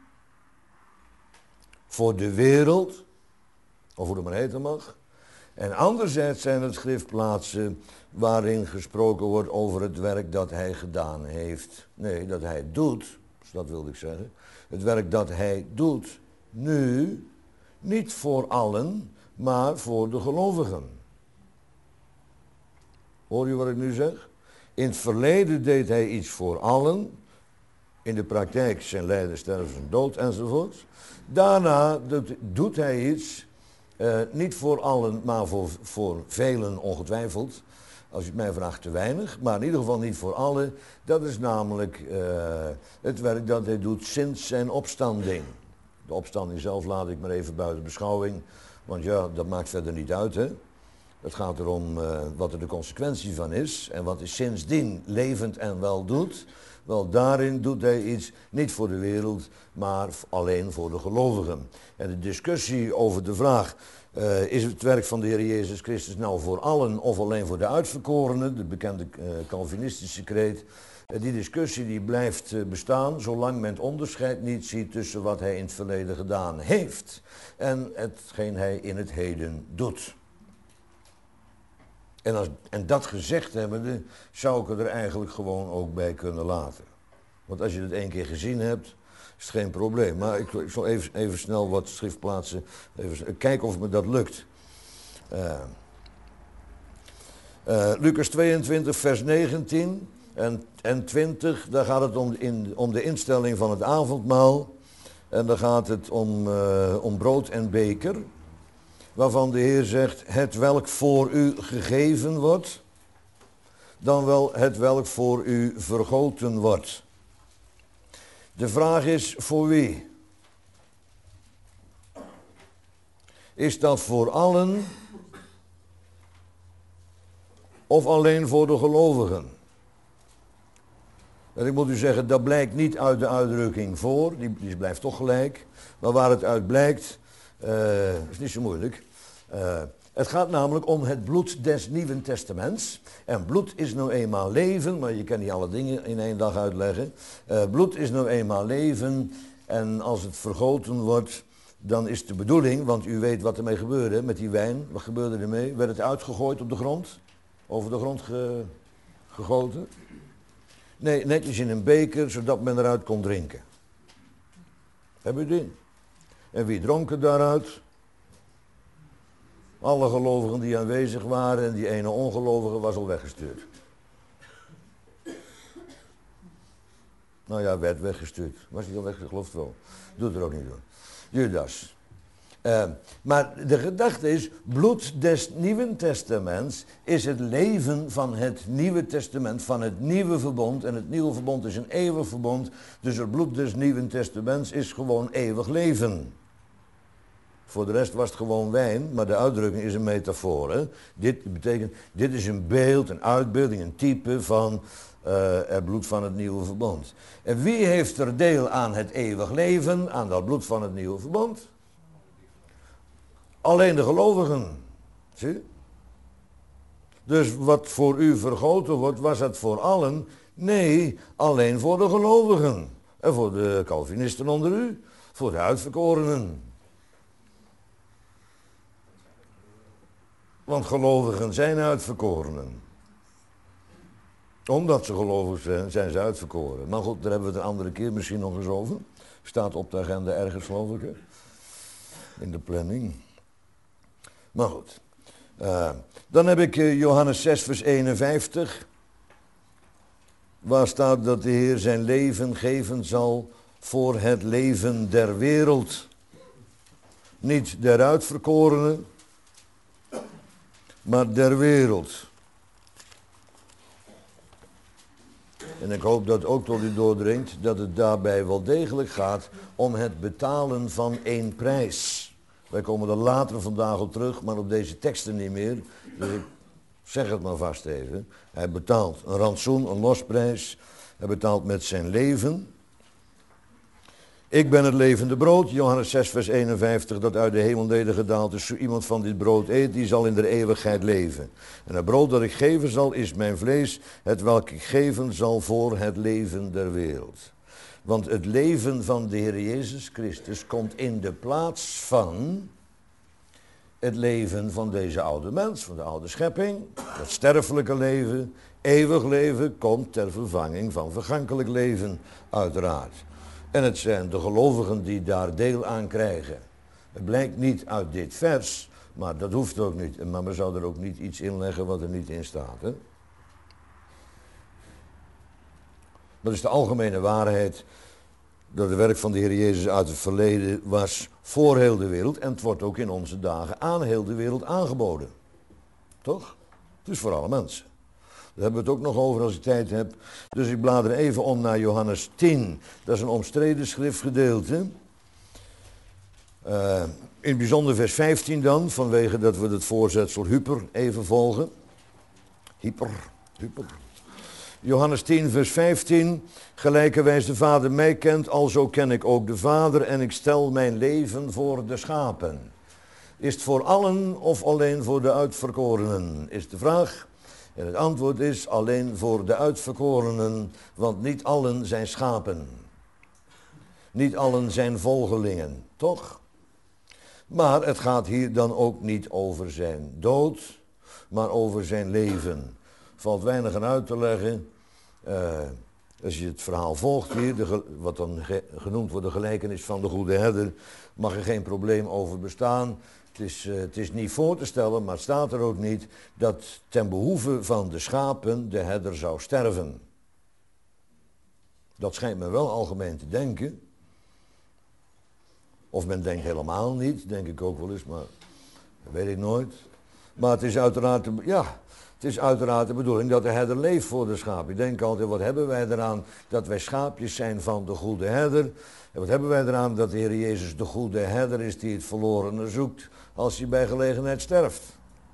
voor de wereld, of hoe dat maar heten mag, en anderzijds zijn het schriftplaatsen waarin gesproken wordt over het werk dat hij gedaan heeft, nee, dat hij doet, dus dat wilde ik zeggen. Het werk dat hij doet nu, niet voor allen, maar voor de gelovigen. Hoor je wat ik nu zeg? In het verleden deed hij iets voor allen. In de praktijk zijn lijden, sterven, zijn dood enzovoort. Daarna doet hij iets, niet voor allen, maar voor velen ongetwijfeld. Als je het mij vraagt, te weinig, maar in ieder geval niet voor allen. Dat is namelijk het werk dat hij doet sinds zijn opstanding. De opstanding zelf laat ik maar even buiten beschouwing, want ja, dat maakt verder niet uit, hè. Het gaat erom wat er de consequentie van is en wat hij sindsdien levend en wel doet. Wel, daarin doet hij iets niet voor de wereld, maar alleen voor de gelovigen. En de discussie over de vraag, is het werk van de Heer Jezus Christus nou voor allen of alleen voor de uitverkorenen, de bekende Calvinistische kreet, die discussie die blijft bestaan zolang men het onderscheid niet ziet tussen wat hij in het verleden gedaan heeft en hetgeen hij in het heden doet. En dat gezegd hebbende, zou ik er eigenlijk gewoon ook bij kunnen laten. Want als je het 1 keer gezien hebt, is het geen probleem. Maar ik zal even snel wat schriftplaatsen, even kijken of me dat lukt. Lucas 22, vers 19 en 20, daar gaat het om de instelling van het avondmaal. En daar gaat het om brood en beker. Waarvan de Heer zegt, het welk voor u gegeven wordt, dan wel het welk voor u vergoten wordt. De vraag is, voor wie? Is dat voor allen of alleen voor de gelovigen? En ik moet u zeggen, dat blijkt niet uit de uitdrukking voor, die blijft toch gelijk. Maar waar het uit blijkt, is niet zo moeilijk. Het gaat namelijk om het bloed des Nieuwen Testaments. En bloed is nou eenmaal leven, maar je kan niet alle dingen in 1 dag uitleggen. Bloed is nou eenmaal leven en als het vergoten wordt, dan is de bedoeling, want u weet wat ermee gebeurde met die wijn. Wat gebeurde ermee? Werd het uitgegooid op de grond? Over de grond gegoten? Nee, netjes in een beker, zodat men eruit kon drinken. Hebben u die? En wie dronk er daaruit? Alle gelovigen die aanwezig waren en die ene ongelovige was al weggestuurd. Nou ja, werd weggestuurd. Was hij al weggestuurd? Geloof wel. Doet er ook niet door. Judas. Maar de gedachte is, bloed des Nieuwen Testaments is het leven van het Nieuwe Testament, van het Nieuwe Verbond. En het Nieuwe Verbond is een eeuwig verbond, dus het bloed des Nieuwen Testaments is gewoon eeuwig leven. Voor de rest was het gewoon wijn, maar de uitdrukking is een metafoor. Hè? Dit betekent, dit is een beeld, een uitbeelding, een type van het bloed van het Nieuwe Verbond. En wie heeft er deel aan het eeuwig leven, aan dat bloed van het Nieuwe Verbond? Alleen de gelovigen. Zie? Dus wat voor u vergoten wordt, was het voor allen? Nee, alleen voor de gelovigen. En voor de Calvinisten onder u, voor de uitverkorenen. Want gelovigen zijn uitverkorenen. Omdat ze gelovig zijn, zijn ze uitverkoren. Maar goed, daar hebben we het een andere keer misschien nog eens over. Staat op de agenda ergens, geloof ik. Hè? In de planning. Maar goed. Dan heb ik Johannes 6 vers 51. Waar staat dat de Heer zijn leven geven zal voor het leven der wereld. Niet der uitverkorenen, maar der wereld. En ik hoop dat ook tot u doordringt dat het daarbij wel degelijk gaat om het betalen van één prijs. Wij komen er later vandaag op terug, maar op deze teksten niet meer. Dus ik zeg het maar vast even. Hij betaalt een rantsoen, een losprijs. Hij betaalt met zijn leven. Ik ben het levende brood, Johannes 6 vers 51, dat uit de hemel nedergedaald is. Zo iemand van dit brood eet, die zal in de eeuwigheid leven. En het brood dat ik geven zal, is mijn vlees, het welk ik geven zal voor het leven der wereld. Want het leven van de Heer Jezus Christus komt in de plaats van het leven van deze oude mens, van de oude schepping. Het sterfelijke leven, eeuwig leven, komt ter vervanging van vergankelijk leven, uiteraard. En het zijn de gelovigen die daar deel aan krijgen. Het blijkt niet uit dit vers, maar dat hoeft ook niet. Maar men zou er ook niet iets in leggen wat er niet in staat. Hè? Dat is de algemene waarheid, dat het werk van de Heer Jezus uit het verleden was voor heel de wereld. En het wordt ook in onze dagen aan heel de wereld aangeboden. Toch? Dus voor alle mensen. Daar hebben we het ook nog over als ik tijd heb. Dus ik blader even om naar Johannes 10. Dat is een omstreden schriftgedeelte. In het bijzonder vers 15 dan, vanwege dat we het voorzetsel hyper even volgen. Hyper. Johannes 10 vers 15. Gelijkerwijs de Vader mij kent, alzo ken ik ook de Vader en ik stel mijn leven voor de schapen. Is het voor allen of alleen voor de uitverkorenen, is de vraag. En het antwoord is alleen voor de uitverkorenen, want niet allen zijn schapen. Niet allen zijn volgelingen, toch? Maar het gaat hier dan ook niet over zijn dood, maar over zijn leven. Valt weinig aan uit te leggen. Als je het verhaal volgt hier, wat dan genoemd wordt de gelijkenis van de goede herder, mag er geen probleem over bestaan. Het is niet voor te stellen, maar het staat er ook niet, dat ten behoeve van de schapen de herder zou sterven. Dat schijnt men wel algemeen te denken. Of men denkt helemaal niet, denk ik ook wel eens, maar dat weet ik nooit. Maar het is uiteraard de bedoeling dat de herder leeft voor de schaap. Ik denk altijd, wat hebben wij eraan dat wij schaapjes zijn van de goede herder? En wat hebben wij eraan dat de Heer Jezus de goede herder is die het verlorene zoekt als hij bij gelegenheid sterft?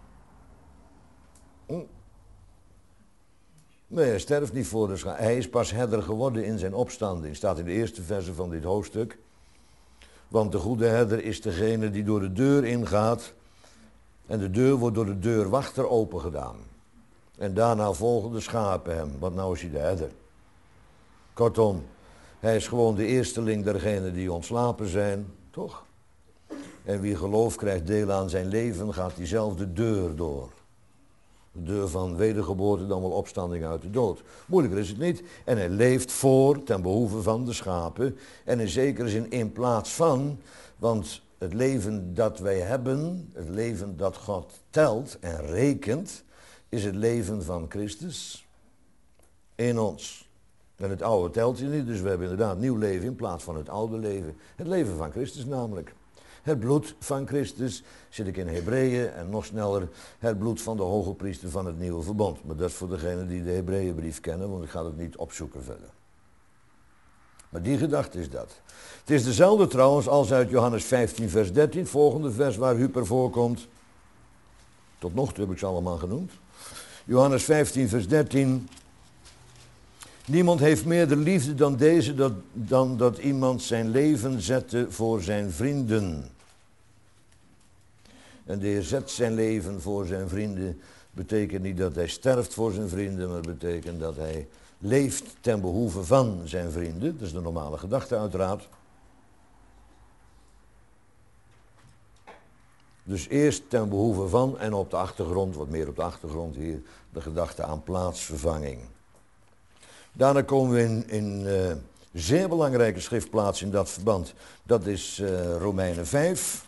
Nee, hij sterft niet voor de schaap. Hij is pas herder geworden in zijn opstanding. Staat in de eerste verse van dit hoofdstuk. Want de goede herder is degene die door de deur ingaat. En de deur wordt door de deurwachter opengedaan. En daarna volgen de schapen hem, want nou is hij de herder. Kortom, hij is gewoon de eersteling dergenen die ontslapen zijn, toch? En wie geloof krijgt deel aan zijn leven, gaat diezelfde deur door. De deur van wedergeboorte, dan wel opstanding uit de dood. Moeilijker is het niet. En hij leeft voor, ten behoeve van de schapen. En in zekere zin in plaats van, want het leven dat wij hebben, het leven dat God telt en rekent, is het leven van Christus in ons. En het oude telt je niet, dus we hebben inderdaad nieuw leven in plaats van het oude leven. Het leven van Christus namelijk. Het bloed van Christus, zit ik in Hebreeën en nog sneller, het bloed van de hoge priester van het nieuwe verbond. Maar dat is voor degenen die de Hebreeënbrief kennen, want ik ga het niet opzoeken verder. Maar die gedachte is dat. Het is dezelfde trouwens als uit Johannes 15 vers 13, volgende vers waar hyper voorkomt. Tot nog toe heb ik ze allemaal genoemd. Johannes 15 vers 13. Niemand heeft meer de liefde dan deze, dan dat iemand zijn leven zette voor zijn vrienden. En de Heer zet zijn leven voor zijn vrienden. Betekent niet dat hij sterft voor zijn vrienden, maar het betekent dat hij leeft ten behoeve van zijn vrienden. Dat is de normale gedachte uiteraard. Dus eerst ten behoeve van en op de achtergrond, wat meer op de achtergrond hier, de gedachte aan plaatsvervanging. Daarna komen we in zeer belangrijke schriftplaats in dat verband. Dat is Romeinen 5.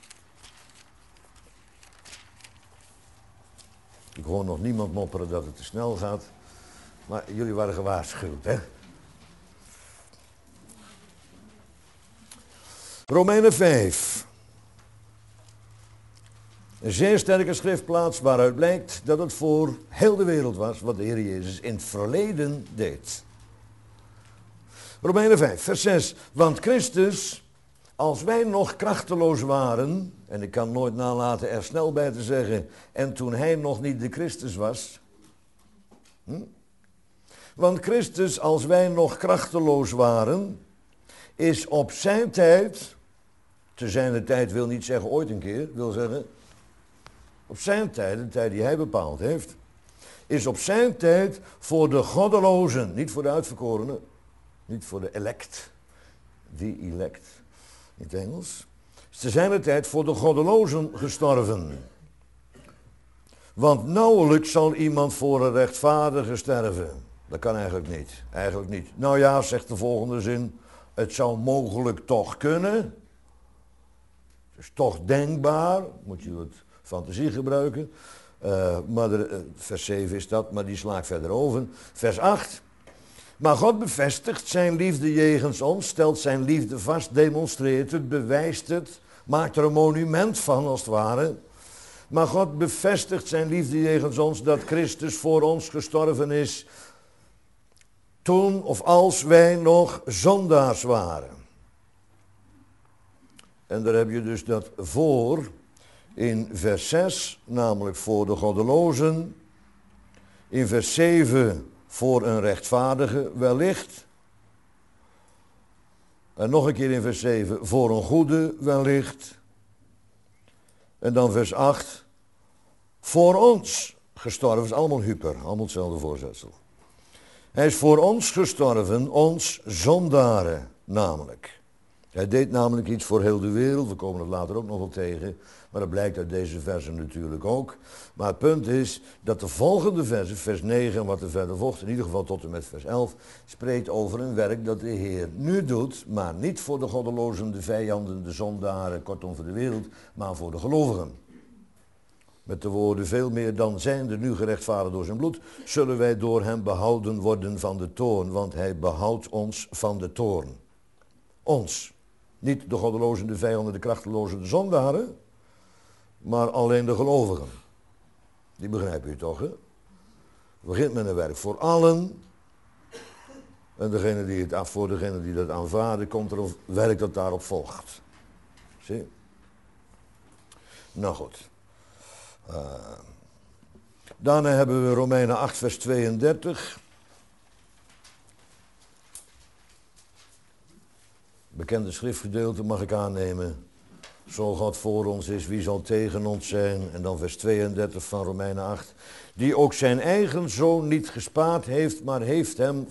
Ik hoor nog niemand mopperen dat het te snel gaat. Maar jullie waren gewaarschuwd, hè? Romeinen 5. Een zeer sterke schriftplaats waaruit blijkt dat het voor heel de wereld was wat de Heer Jezus in het verleden deed. Romeinen 5, vers 6. Want Christus, als wij nog krachteloos waren, en ik kan nooit nalaten er snel bij te zeggen, en toen hij nog niet de Christus was. Want Christus, als wij nog krachteloos waren, is op zijn tijd, te zijner tijd wil niet zeggen ooit een keer, wil zeggen, op zijn tijd, de tijd die hij bepaald heeft, is op zijn tijd voor de goddelozen, niet voor de uitverkorenen, niet voor de elect, die elect in het Engels, is te zijner tijd voor de goddelozen gestorven. Want nauwelijks zal iemand voor een rechtvaardige sterven. Dat kan eigenlijk niet. Eigenlijk niet. Nou ja, zegt de volgende zin. Het zou mogelijk toch kunnen. Het is toch denkbaar. Moet je wat fantasie gebruiken. Vers 7 is dat, maar die sla ik verder over. Vers 8. Maar God bevestigt zijn liefde jegens ons, stelt zijn liefde vast, demonstreert het, bewijst het, maakt er een monument van als het ware. Maar God bevestigt zijn liefde jegens ons dat Christus voor ons gestorven is toen of als wij nog zondaars waren. En daar heb je dus dat voor in vers 6, namelijk voor de goddelozen. In vers 7 voor een rechtvaardige wellicht. En nog een keer in vers 7 voor een goede wellicht. En dan vers 8 voor ons gestorven. Is allemaal hyper, allemaal hetzelfde voorzetsel. Hij is voor ons gestorven, ons zondaren namelijk. Hij deed namelijk iets voor heel de wereld, we komen het later ook nog wel tegen, maar dat blijkt uit deze versen natuurlijk ook. Maar het punt is dat de volgende versen, vers 9 en wat er verder volgt, in ieder geval tot en met vers 11, spreekt over een werk dat de Heer nu doet, maar niet voor de goddelozen, de vijanden, de zondaren, kortom voor de wereld, maar voor de gelovigen. Met de woorden, veel meer dan zijnde nu gerechtvaardigd door zijn bloed, zullen wij door hem behouden worden van de toorn, want hij behoudt ons van de toorn. Ons. Niet de goddelozen, de vijanden, de krachtelozen, de zondaren, maar alleen de gelovigen. Die begrijpen u toch, hè? Het begint met een werk voor allen. En voor degene die dat aanvaarden, komt er een werk dat daarop volgt. Zie? Nou goed. Daarna hebben we Romeinen 8 vers 32. Bekende schriftgedeelte mag ik aannemen. Zo God voor ons is, wie zal tegen ons zijn? En dan vers 32 van Romeinen 8. Die ook zijn eigen zoon niet gespaard heeft, maar heeft hem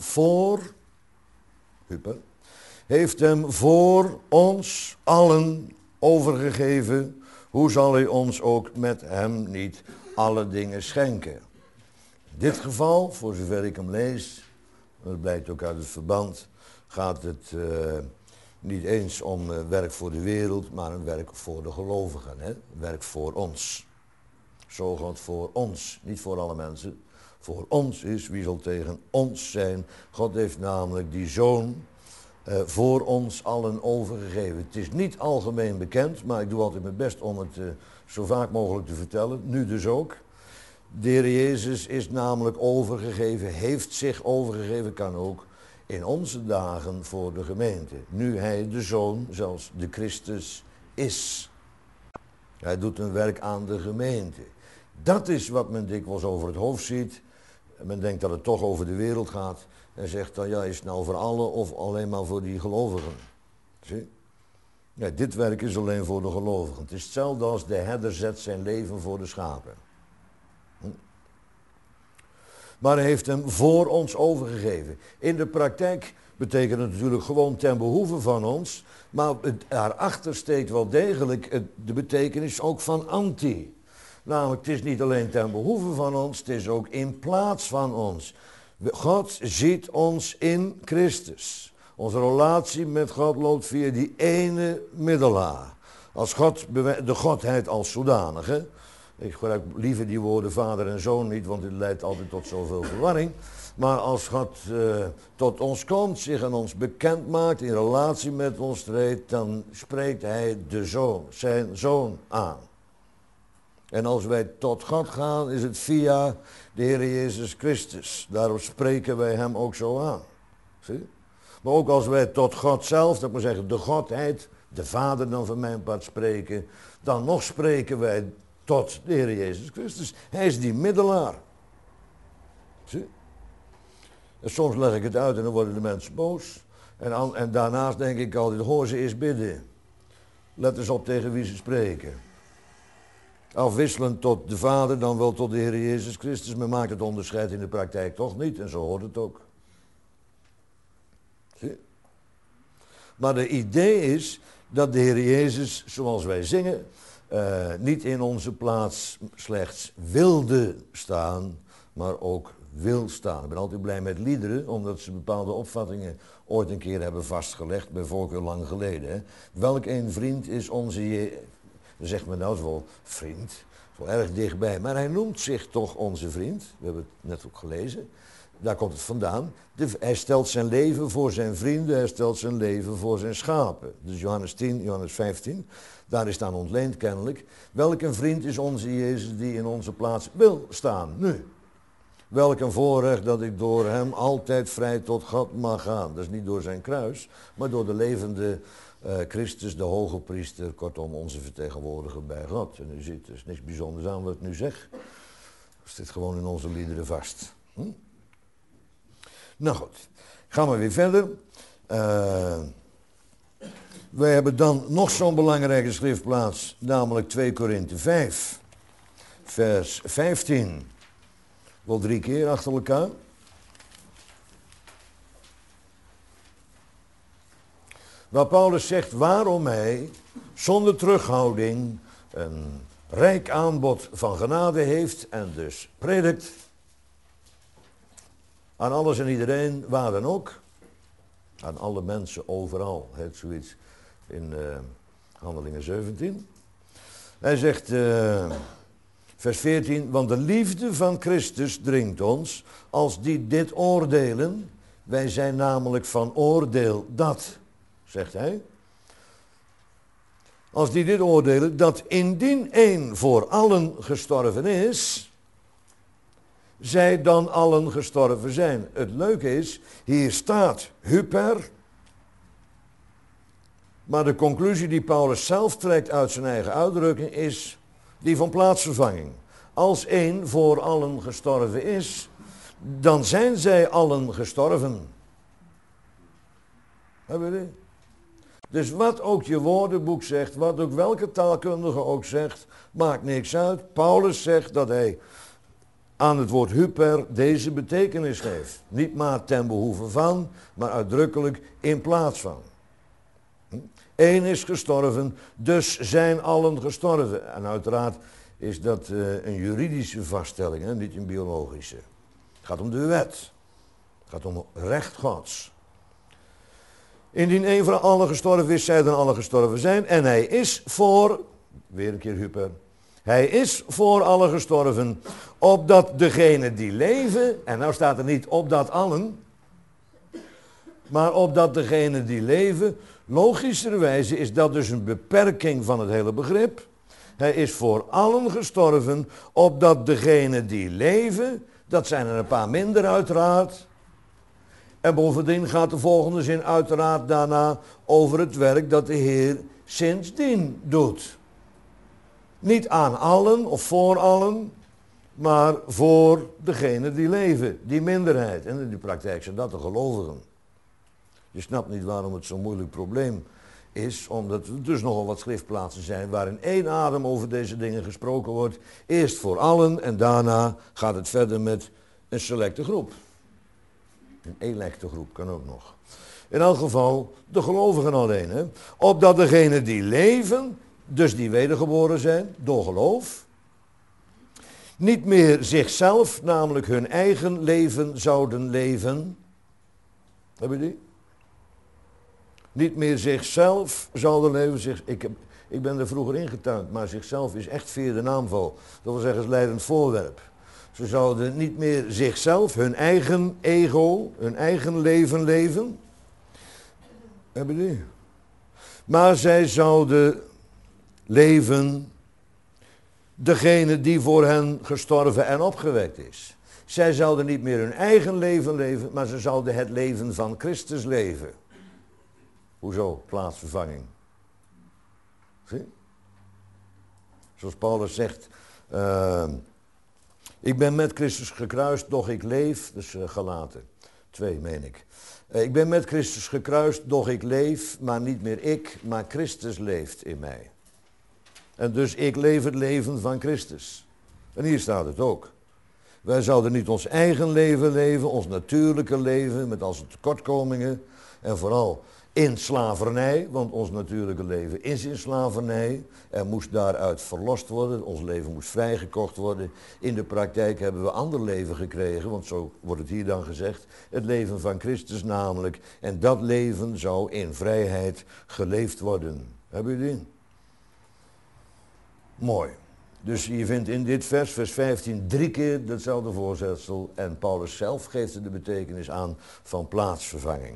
voor ons allen overgegeven. Hoe zal hij ons ook met hem niet alle dingen schenken? In dit geval, voor zover ik hem lees, dat blijkt ook uit het verband, gaat het niet eens om werk voor de wereld, maar een werk voor de gelovigen. Hè? Werk voor ons. Zo God voor ons, niet voor alle mensen. Voor ons is, wie zal tegen ons zijn? God heeft namelijk die zoon voor ons allen overgegeven. Het is niet algemeen bekend, maar ik doe altijd mijn best om het zo vaak mogelijk te vertellen. Nu dus ook. De Heer Jezus is namelijk overgegeven, heeft zich overgegeven, kan ook in onze dagen voor de gemeente. Nu hij de Zoon, zelfs de Christus, is. Hij doet een werk aan de gemeente. Dat is wat men dikwijls over het hoofd ziet. Men denkt dat het toch over de wereld gaat. En zegt dan, ja, is het nou voor allen of alleen maar voor die gelovigen? Zie? Ja, dit werk is alleen voor de gelovigen. Het is hetzelfde als de herder zet zijn leven voor de schapen. Maar hij heeft hem voor ons overgegeven. In de praktijk betekent het natuurlijk gewoon ten behoeve van ons. Maar daarachter steekt wel degelijk de betekenis ook van anti. Namelijk, het is niet alleen ten behoeve van ons, het is ook in plaats van ons. God ziet ons in Christus. Onze relatie met God loopt via die ene middelaar. Als God, de Godheid als zodanige. Ik gebruik liever die woorden vader en zoon niet, want het leidt altijd tot zoveel verwarring. Maar als God tot ons komt, zich aan ons bekend maakt, in relatie met ons treedt, dan spreekt hij de zoon, zijn zoon aan. En als wij tot God gaan, is het via de Heer Jezus Christus. Daarom spreken wij hem ook zo aan. Zie? Maar ook als wij tot God zelf, dat moet zeggen de Godheid, de Vader dan van mijn part spreken, dan nog spreken wij tot de Heer Jezus Christus. Hij is die middelaar. Zie? En soms leg ik het uit en dan worden de mensen boos. En daarnaast denk ik altijd, hoor ze eens bidden. Let eens op tegen wie ze spreken. Afwisselend tot de Vader, dan wel tot de Heer Jezus Christus. Men maakt het onderscheid in de praktijk toch niet en zo hoort het ook. Zie? Maar de idee is dat de Heer Jezus, zoals wij zingen, niet in onze plaats slechts wilde staan, maar ook wil staan. Ik ben altijd blij met liederen, omdat ze bepaalde opvattingen ooit een keer hebben vastgelegd, bijvoorbeeld lang geleden. Hè. Welk een vriend is onze dan zegt men nou, het is wel vriend, het is wel erg dichtbij, maar hij noemt zich toch onze vriend. We hebben het net ook gelezen. Daar komt het vandaan. Hij stelt zijn leven voor zijn vrienden, hij stelt zijn leven voor zijn schapen. Dus Johannes 10, Johannes 15, daar is het aan ontleend kennelijk. Welk een vriend is onze Jezus die in onze plaats wil staan, nu? Welk een voorrecht dat ik door hem altijd vrij tot God mag gaan. Dat is niet door zijn kruis, maar door de levende Christus, de hoge priester, kortom onze vertegenwoordiger bij God. En u ziet, er is niks bijzonders aan wat ik nu zeg. Het zit gewoon in onze liederen vast. Nou goed, gaan we weer verder. Wij hebben dan nog zo'n belangrijke schriftplaats, namelijk 2 Korinthe 5, vers 15. Wel 3 keer achter elkaar. Waar Paulus zegt waarom hij zonder terughouding een rijk aanbod van genade heeft en dus predikt aan alles en iedereen, waar dan ook, aan alle mensen overal, heet zoiets in Handelingen 17. Hij zegt, vers 14, want de liefde van Christus dringt ons, als die dit oordelen, wij zijn namelijk van oordeel dat, zegt hij. Als die dit oordelen, dat indien één voor allen gestorven is, zij dan allen gestorven zijn. Het leuke is, hier staat hyper, maar de conclusie die Paulus zelf trekt uit zijn eigen uitdrukking is die van plaatsvervanging. Als één voor allen gestorven is, dan zijn zij allen gestorven. Hebben we die? Dus wat ook je woordenboek zegt, wat ook welke taalkundige ook zegt, maakt niks uit. Paulus zegt dat hij aan het woord hyper deze betekenis geeft. Niet maar ten behoeve van, maar uitdrukkelijk in plaats van. Eén is gestorven, dus zijn allen gestorven. En uiteraard is dat een juridische vaststelling, hè? Niet een biologische. Het gaat om de wet. Het gaat om recht Gods. Indien één van allen gestorven is, zij dan allen gestorven zijn. En hij is voor, weer een keer hyper, hij is voor allen gestorven, opdat degenen die leven, en nou staat er niet opdat allen, maar opdat degenen die leven, logischerwijze is dat dus een beperking van het hele begrip. Hij is voor allen gestorven, opdat degenen die leven, dat zijn er een paar minder uiteraard. En bovendien gaat de volgende zin uiteraard daarna over het werk dat de Heer sindsdien doet. Niet aan allen of voor allen, maar voor degenen die leven, die minderheid. En in de praktijk zijn dat de gelovigen. Je snapt niet waarom het zo'n moeilijk probleem is omdat er dus nogal wat schriftplaatsen zijn waarin één adem over deze dingen gesproken wordt. Eerst voor allen en daarna gaat het verder met een selecte groep. Een electe groep kan ook nog. In elk geval de gelovigen alleen. Hè? Opdat degenen die leven, dus die wedergeboren zijn door geloof, niet meer zichzelf, namelijk hun eigen leven zouden leven. Heb je die? Niet meer zichzelf zouden leven. Ik ben er vroeger ingetuind, maar zichzelf is echt vierde naamval. Dat wil zeggen, het leidend voorwerp. Ze zouden niet meer zichzelf, hun eigen ego, hun eigen leven leven. Heb je die? Maar zij zouden leven degene die voor hen gestorven en opgewekt is. Zij zouden niet meer hun eigen leven leven, maar ze zouden het leven van Christus leven. Hoezo? Plaatsvervanging. Zie? Zoals Paulus zegt, ik ben met Christus gekruist, doch ik leef, dus Galaten 2 meen ik. Ik ben met Christus gekruist, doch ik leef, maar niet meer ik, maar Christus leeft in mij. En dus ik leef het leven van Christus. En hier staat het ook. Wij zouden niet ons eigen leven leven, ons natuurlijke leven, met al zijn tekortkomingen. En vooral in slavernij, want ons natuurlijke leven is in slavernij. Er moest daaruit verlost worden, ons leven moest vrijgekocht worden. In de praktijk hebben we ander leven gekregen, want zo wordt het hier dan gezegd. Het leven van Christus namelijk. En dat leven zou in vrijheid geleefd worden. Hebben jullie die? Mooi. Dus je vindt in dit vers 15, 3 keer datzelfde voorzetsel. En Paulus zelf geeft er de betekenis aan van plaatsvervanging.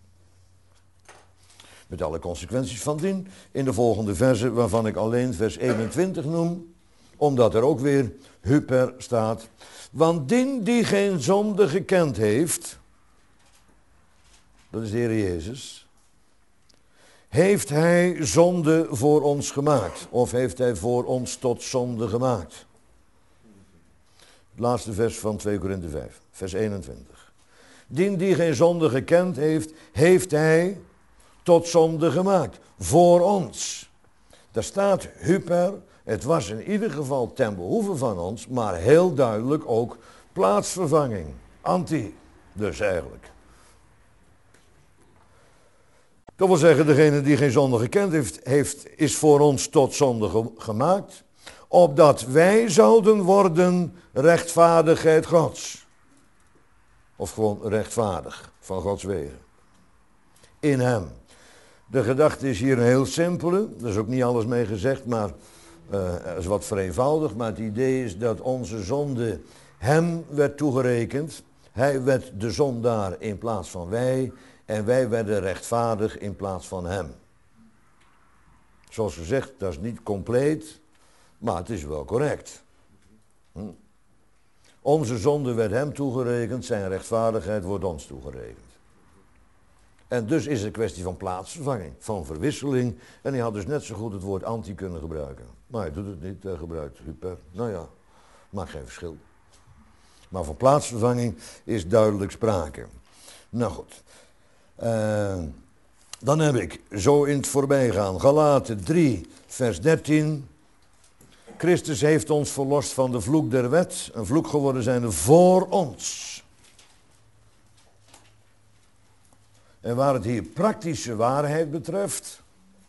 Met alle consequenties van dien. In de volgende versen, waarvan ik alleen vers 21 noem. Omdat er ook weer hyper staat. Want die geen zonde gekend heeft. Dat is de Heer Jezus. Heeft hij zonde voor ons gemaakt? Of heeft hij voor ons tot zonde gemaakt? Het laatste vers van 2 Korinthe 5, vers 21. Die geen zonde gekend heeft, heeft hij tot zonde gemaakt. Voor ons. Daar staat hyper. Het was in ieder geval ten behoeve van ons, maar heel duidelijk ook plaatsvervanging. Anti, dus eigenlijk. Dat wil zeggen, degene die geen zonde gekend heeft, is voor ons tot zonde gemaakt, opdat wij zouden worden rechtvaardigheid Gods. Of gewoon rechtvaardig, van Gods wegen. In hem. De gedachte is hier een heel simpele, er is ook niet alles mee gezegd, maar is wat vereenvoudigd. Maar het idee is dat onze zonde hem werd toegerekend. Hij werd de zondaar in plaats van wij. En wij werden rechtvaardig in plaats van hem. Zoals gezegd, dat is niet compleet, maar het is wel correct. Onze zonde werd hem toegerekend, zijn rechtvaardigheid wordt ons toegerekend. En dus is het een kwestie van plaatsvervanging, van verwisseling. En hij had dus net zo goed het woord anti kunnen gebruiken. Maar hij doet het niet, hij gebruikt hyper. Nou ja, maakt geen verschil. Maar van plaatsvervanging is duidelijk sprake. Nou goed. Dan heb ik zo in het voorbijgaan Galaten 3 vers 13. Christus heeft ons verlost van de vloek der wet, een vloek geworden zijnde voor ons. En waar het hier praktische waarheid betreft,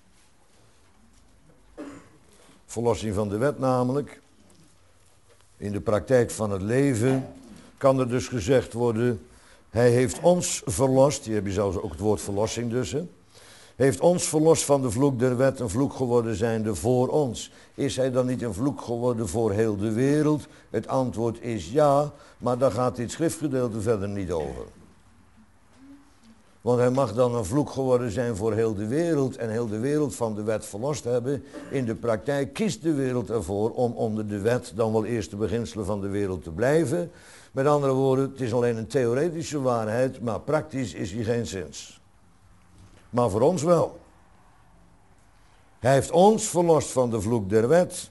verlossing van de wet namelijk, in de praktijk van het leven, kan er dus gezegd worden, hij heeft ons verlost, hier heb je zelfs ook het woord verlossing dus, hè? Heeft ons verlost van de vloek der wet, een vloek geworden zijnde voor ons. Is hij dan niet een vloek geworden voor heel de wereld? Het antwoord is ja, maar daar gaat dit schriftgedeelte verder niet over. Want hij mag dan een vloek geworden zijn voor heel de wereld en heel de wereld van de wet verlost hebben. In de praktijk kiest de wereld ervoor om onder de wet dan wel eerst de beginselen van de wereld te blijven. Met andere woorden, het is alleen een theoretische waarheid, maar praktisch is hij geen zins. Maar voor ons wel. Hij heeft ons verlost van de vloek der wet.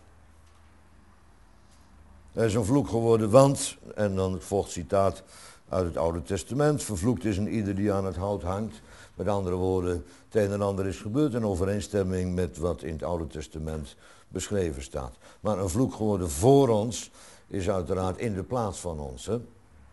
Hij is een vloek geworden, want, en dan het volgt citaat uit het Oude Testament. Vervloekt is een ieder die aan het hout hangt. Met andere woorden, het een en ander is gebeurd in overeenstemming met wat in het Oude Testament beschreven staat. Maar een vloek geworden voor ons is uiteraard in de plaats van ons. Hè?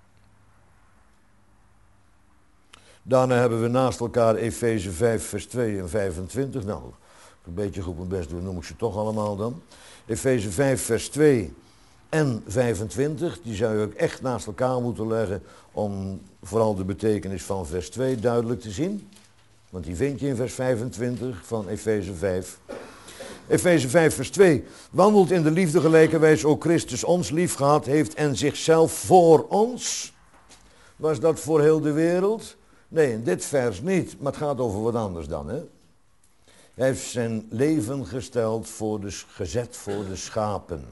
Daarna hebben we naast elkaar Efeze 5 vers 2 en 25. Nou, een beetje goed mijn best doen, noem ik ze toch allemaal dan. Efeze 5 vers 2 en 25, die zou je ook echt naast elkaar moeten leggen om vooral de betekenis van vers 2 duidelijk te zien. Want die vind je in vers 25 van Efeze 5. Efeze 5 vers 2. Wandelt in de liefde gelijkerwijs ook Christus ons lief gehad heeft en zichzelf voor ons. Was dat voor heel de wereld? Nee, in dit vers niet, maar het gaat over wat anders dan. Hè? Hij heeft zijn leven gezet voor de schapen.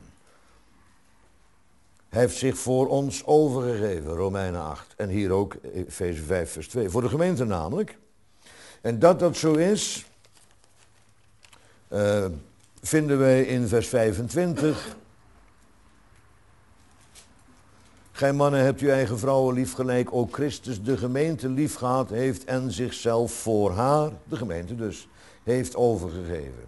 Hij heeft zich voor ons overgegeven, Romeinen 8. En hier ook Efeze 5 vers 2. Voor de gemeente namelijk. En dat zo is, vinden wij in vers 25. Gij mannen hebt uw eigen vrouwen lief gelijk ook Christus de gemeente lief gehad heeft en zichzelf voor haar, de gemeente dus, heeft overgegeven.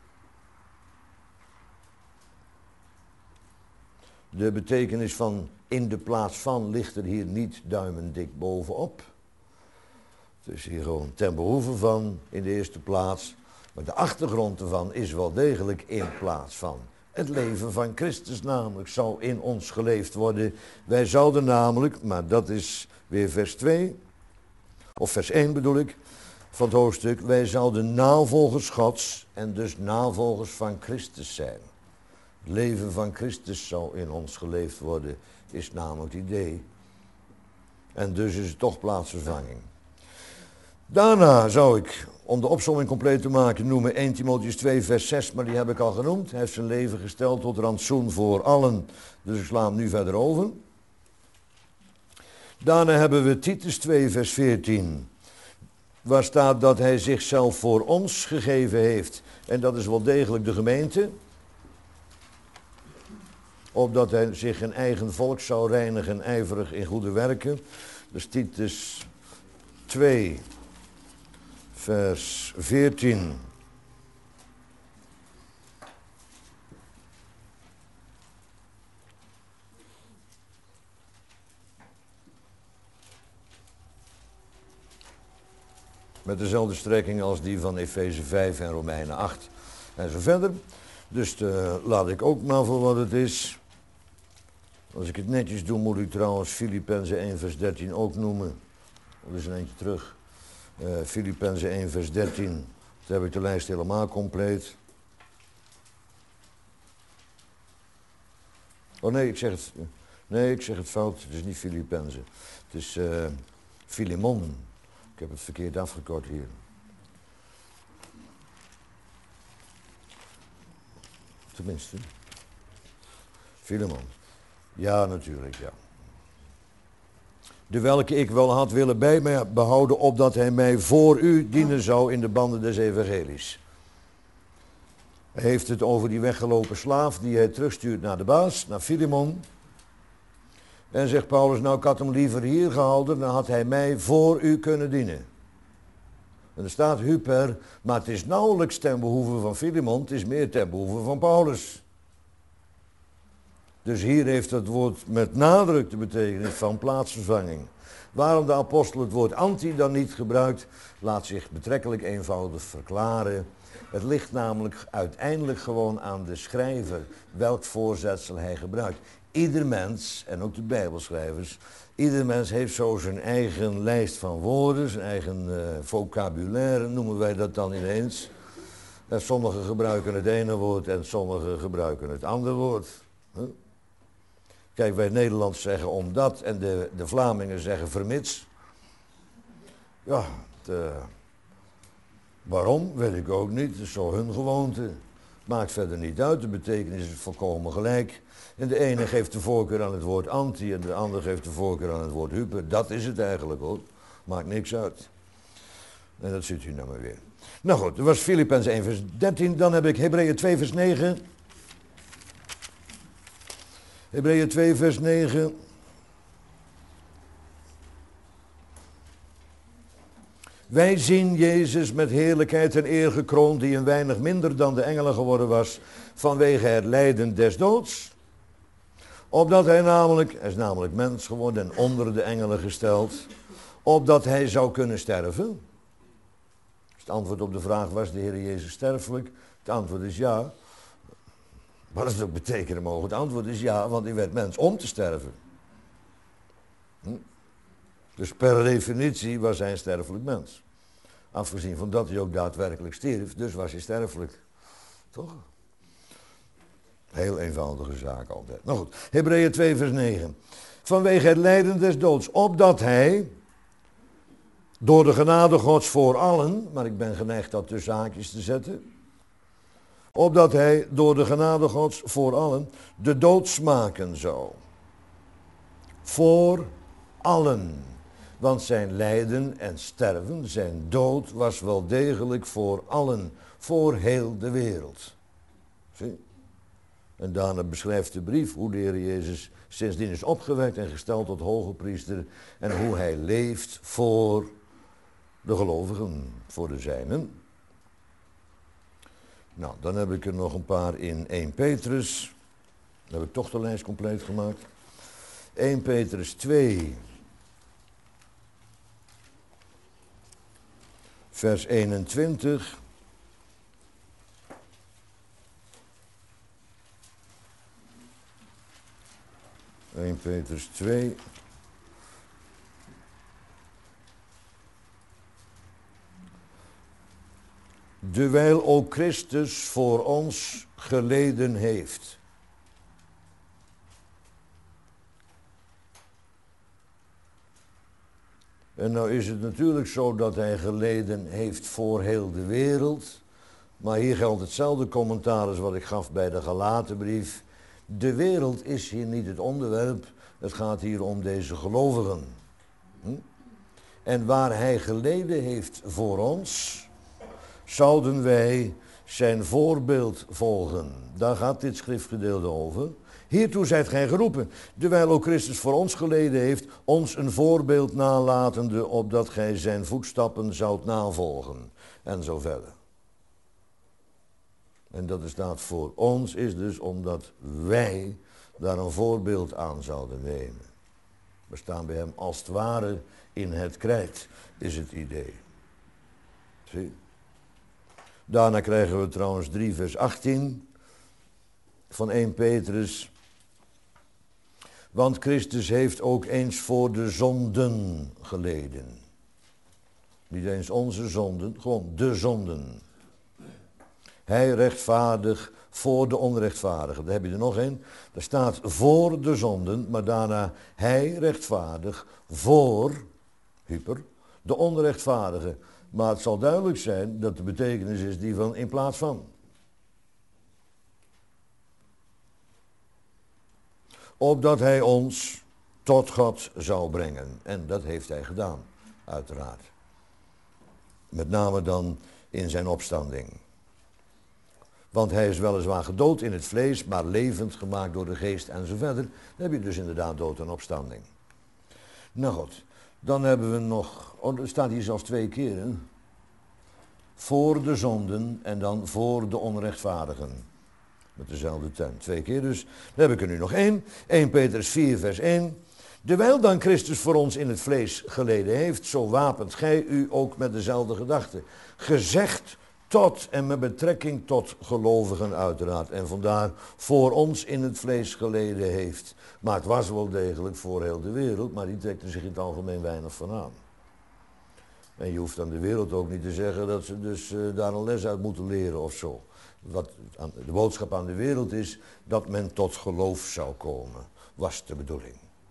De betekenis van in de plaats van ligt er hier niet duimendik bovenop. Het is hier gewoon ten behoeve van in de eerste plaats. Maar de achtergrond ervan is wel degelijk in plaats van. Het leven van Christus namelijk zou in ons geleefd worden. Wij zouden namelijk, maar dat is weer vers 2, of vers 1 bedoel ik, van het hoofdstuk. Wij zouden navolgers Gods en dus navolgers van Christus zijn. Het leven van Christus zou in ons geleefd worden, is namelijk het idee. En dus is het toch plaatsvervanging. Daarna zou ik, om de opsomming compleet te maken, noemen 1 Timotheüs 2 vers 6, maar die heb ik al genoemd. Hij heeft zijn leven gesteld tot rantsoen voor allen, dus ik sla hem nu verder over. Daarna hebben we Titus 2 vers 14, waar staat dat hij zichzelf voor ons gegeven heeft. En dat is wel degelijk de gemeente. Opdat hij zich een eigen volk zou reinigen, ijverig in goede werken. Dus Titus 2 vers 14. Met dezelfde strekking als die van Efeze 5 en Romeinen 8 en zo verder. Dus laat ik ook maar voor wat het is. Als ik het netjes doe, moet ik trouwens Filippenzen 1 vers 13 ook noemen. Dat is een eentje terug. Filippenzen 1 vers 13. Dan heb ik de lijst helemaal compleet. Oh nee, ik zeg het fout. Het is niet Filippenzen. Het is Filemon. Ik heb het verkeerd afgekort hier. Tenminste. Filemon. Ja, natuurlijk, ja. De welke ik wel had willen bij mij behouden, opdat hij mij voor u dienen zou in de banden des evangelies. Hij heeft het over die weggelopen slaaf die hij terugstuurt naar de baas, naar Filemon. En zegt Paulus, nou ik had hem liever hier gehouden, dan had hij mij voor u kunnen dienen. En er staat hyper, maar het is nauwelijks ten behoeve van Filemon, het is meer ten behoeve van Paulus. Dus hier heeft het woord met nadruk de betekenis van plaatsvervanging. Waarom de apostel het woord anti dan niet gebruikt, laat zich betrekkelijk eenvoudig verklaren. Het ligt namelijk uiteindelijk gewoon aan de schrijver welk voorzetsel hij gebruikt. Ieder mens, en ook de bijbelschrijvers, ieder mens heeft zo zijn eigen lijst van woorden, zijn eigen vocabulaire, noemen wij dat dan ineens. En sommigen gebruiken het ene woord en sommigen gebruiken het andere woord. Kijk, wij Nederlanders zeggen omdat en de Vlamingen zeggen vermits. Ja, waarom, weet ik ook niet. Het is zo hun gewoonte. Maakt verder niet uit, de betekenis is volkomen gelijk. En de ene geeft de voorkeur aan het woord anti en de ander geeft de voorkeur aan het woord hyper. Dat is het eigenlijk hoor. Maakt niks uit. En dat ziet u nou maar weer. Nou goed, dat was Filippenzen 1 vers 13. Dan heb ik Hebreeën 2 vers 9. Hebreeën 2 vers 9. Wij zien Jezus met heerlijkheid en eer gekroond, die een weinig minder dan de engelen geworden was, vanwege het lijden des doods. Opdat hij is namelijk mens geworden en onder de engelen gesteld, opdat hij zou kunnen sterven. Dus het antwoord op de vraag, was de Heer Jezus sterfelijk? Het antwoord is ja. Wat het ook betekenen mogen. Het antwoord is ja, want hij werd mens om te sterven. Dus per definitie was hij een sterfelijk mens. Afgezien van dat hij ook daadwerkelijk stierf, dus was hij sterfelijk. Toch? Heel eenvoudige zaak altijd. Nou goed, Hebreeën 2 vers 9. Vanwege het lijden des doods, opdat hij door de genade Gods voor allen, maar ik ben geneigd dat tussen haakjes te zetten, opdat hij door de genade Gods voor allen de dood smaken zou. Voor allen. Want zijn lijden en sterven, zijn dood, was wel degelijk voor allen, voor heel de wereld. Zie? En daarna beschrijft de brief hoe de Heer Jezus sindsdien is opgewekt en gesteld tot hoge priester en hoe hij leeft voor de gelovigen, voor de zijnen. Nou, dan heb ik er nog een paar in 1 Petrus. Dan heb ik toch de lijst compleet gemaakt. 1 Petrus 2, vers 21. (1 Petrus 2). Dewijl ook Christus voor ons geleden heeft. En nou is het natuurlijk zo dat hij geleden heeft voor heel de wereld. Maar hier geldt hetzelfde commentaar als wat ik gaf bij de Galatenbrief. De wereld is hier niet het onderwerp. Het gaat hier om deze gelovigen. En waar hij geleden heeft voor ons, zouden wij zijn voorbeeld volgen. Daar gaat dit schriftgedeelte over. Hiertoe zijt gij geroepen, terwijl ook Christus voor ons geleden heeft, ons een voorbeeld nalatende, opdat gij zijn voetstappen zoudt navolgen. En zo verder. En dat staat voor ons, is dus omdat wij daar een voorbeeld aan zouden nemen. We staan bij hem als het ware in het krijt, is het idee. Zie? Daarna krijgen we trouwens 3 vers 18 van 1 Petrus. Want Christus heeft ook eens voor de zonden geleden. Niet eens onze zonden, gewoon de zonden. Hij rechtvaardig voor de onrechtvaardigen. Daar heb je er nog een. Daar staat voor de zonden, maar daarna hij rechtvaardig voor, hyper, de onrechtvaardigen. Maar het zal duidelijk zijn dat de betekenis is die van in plaats van. Opdat hij ons tot God zou brengen. En dat heeft hij gedaan, uiteraard. Met name dan in zijn opstanding. Want hij is weliswaar gedood in het vlees, maar levend gemaakt door de geest en zo verder. Dan heb je dus inderdaad dood en opstanding. Nou goed, dan hebben we nog, er staat hier zelfs 2 keer, hè? Voor de zonden en dan voor de onrechtvaardigen. Met dezelfde term. 2 keer dus. Dan heb ik er nu nog 1. 1 Petrus 4 vers 1. Dewijl dan Christus voor ons in het vlees geleden heeft, zo wapent gij u ook met dezelfde gedachte. Gezegd tot en met betrekking tot gelovigen uiteraard. En vandaar voor ons in het vlees geleden heeft. Maar het was wel degelijk voor heel de wereld, maar die trekt er zich in het algemeen weinig van aan. En je hoeft aan de wereld ook niet te zeggen dat ze dus daar een les uit moeten leren of zo. Wat de boodschap aan de wereld is dat men tot geloof zou komen, was de bedoeling.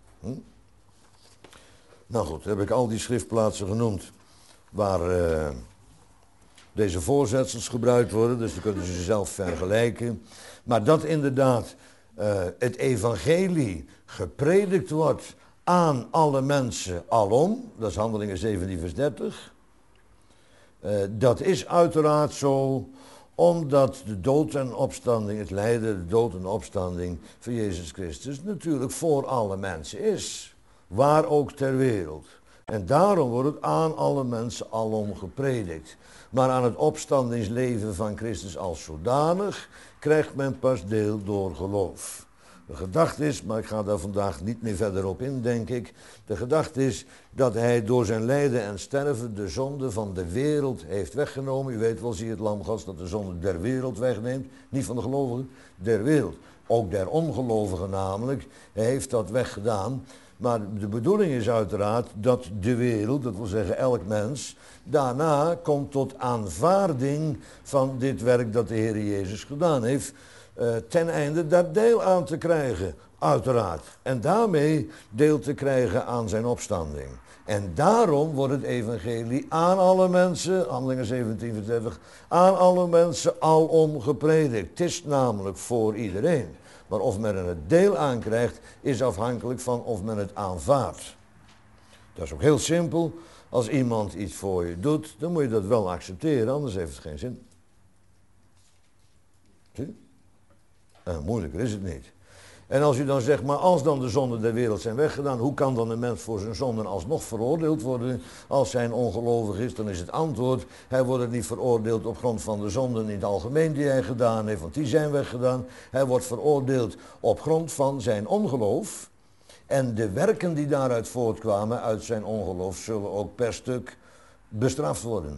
Nou goed, heb ik al die schriftplaatsen genoemd waar deze voorzetsels gebruikt worden, dus dan kunnen ze zelf vergelijken. Maar dat inderdaad het evangelie gepredikt wordt aan alle mensen alom, dat is Handelingen 17 vers 30. Dat is uiteraard zo, omdat de dood en opstanding, het lijden, de dood en opstanding van Jezus Christus natuurlijk voor alle mensen is. Waar ook ter wereld. En daarom wordt het aan alle mensen alom gepredikt. Maar aan het opstandingsleven van Christus als zodanig krijgt men pas deel door geloof. De gedachte is, maar ik ga daar vandaag niet meer verder op in, denk ik. De gedachte is dat hij door zijn lijden en sterven de zonde van de wereld heeft weggenomen. U weet wel, zie het lam Gods dat de zonde der wereld wegneemt. Niet van de gelovigen, der wereld. Ook der ongelovigen namelijk. Hij heeft dat weggedaan. Maar de bedoeling is uiteraard dat de wereld, dat wil zeggen elk mens, daarna komt tot aanvaarding van dit werk dat de Heer Jezus gedaan heeft. Ten einde daar deel aan te krijgen, uiteraard. En daarmee deel te krijgen aan zijn opstanding. En daarom wordt het evangelie aan alle mensen, Handelingen 17 vers 30, aan alle mensen alom gepredikt. Het is namelijk voor iedereen. Maar of men er het deel aan krijgt, is afhankelijk van of men het aanvaardt. Dat is ook heel simpel. Als iemand iets voor je doet, dan moet je dat wel accepteren, anders heeft het geen zin. Zie? Moeilijker is het niet. En als u dan zegt, maar als dan de zonden der wereld zijn weggedaan, hoe kan dan een mens voor zijn zonden alsnog veroordeeld worden? Als hij ongelovig is, dan is het antwoord, hij wordt niet veroordeeld op grond van de zonden in het algemeen die hij gedaan heeft, want die zijn weggedaan. Hij wordt veroordeeld op grond van zijn ongeloof. En de werken die daaruit voortkwamen, uit zijn ongeloof, zullen ook per stuk bestraft worden.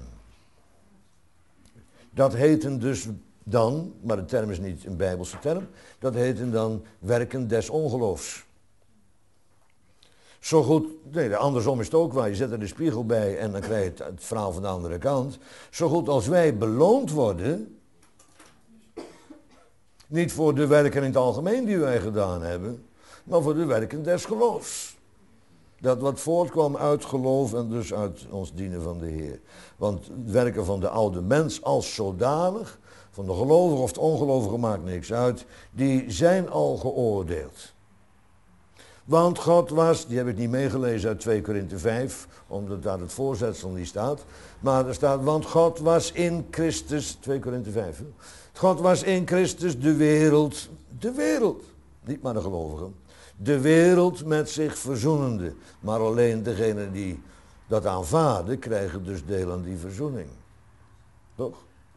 Dat heten dus dan, maar de term is niet een Bijbelse term, dat heten dan werken des ongeloofs. Zo goed, nee, andersom is het ook waar, je zet er de spiegel bij en dan krijg je het verhaal van de andere kant. Zo goed als wij beloond worden, niet voor de werken in het algemeen die wij gedaan hebben, maar voor de werken des geloofs. Dat wat voortkwam uit geloof en dus uit ons dienen van de Heer. Want het werken van de oude mens als zodanig, van de gelovige of de ongelovige maakt niks uit, die zijn al geoordeeld. Want God was, die heb ik niet meegelezen uit 2 Korinthe 5, omdat daar het voorzetsel niet staat. Maar er staat, want God was in Christus, 2 Korinthe 5. Hè? God was in Christus de wereld, niet maar de gelovigen. De wereld met zich verzoenende. Maar alleen degenen die dat aanvaarden, krijgen dus deel aan die verzoening. Toch?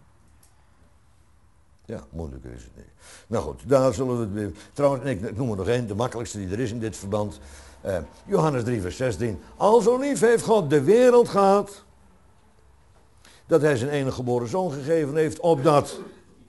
Ja, moeilijker is het niet. Nou goed, daar zullen we het weer. Trouwens, ik noem er nog één, de makkelijkste die er is in dit verband. Johannes 3 vers 16. Al zo lief heeft God de wereld gehad, dat hij zijn enige geboren zoon gegeven heeft, opdat.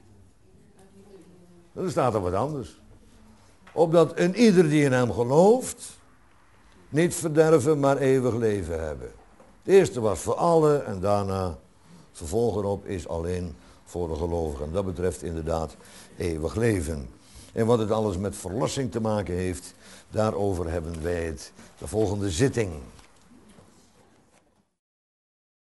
Er staat er wat anders. Opdat een ieder die in hem gelooft, niet verderven, maar eeuwig leven hebben. Het eerste was voor allen en daarna, vervolg erop, is alleen voor de gelovigen. En dat betreft inderdaad eeuwig leven. En wat het alles met verlossing te maken heeft, daarover hebben wij het de volgende zitting.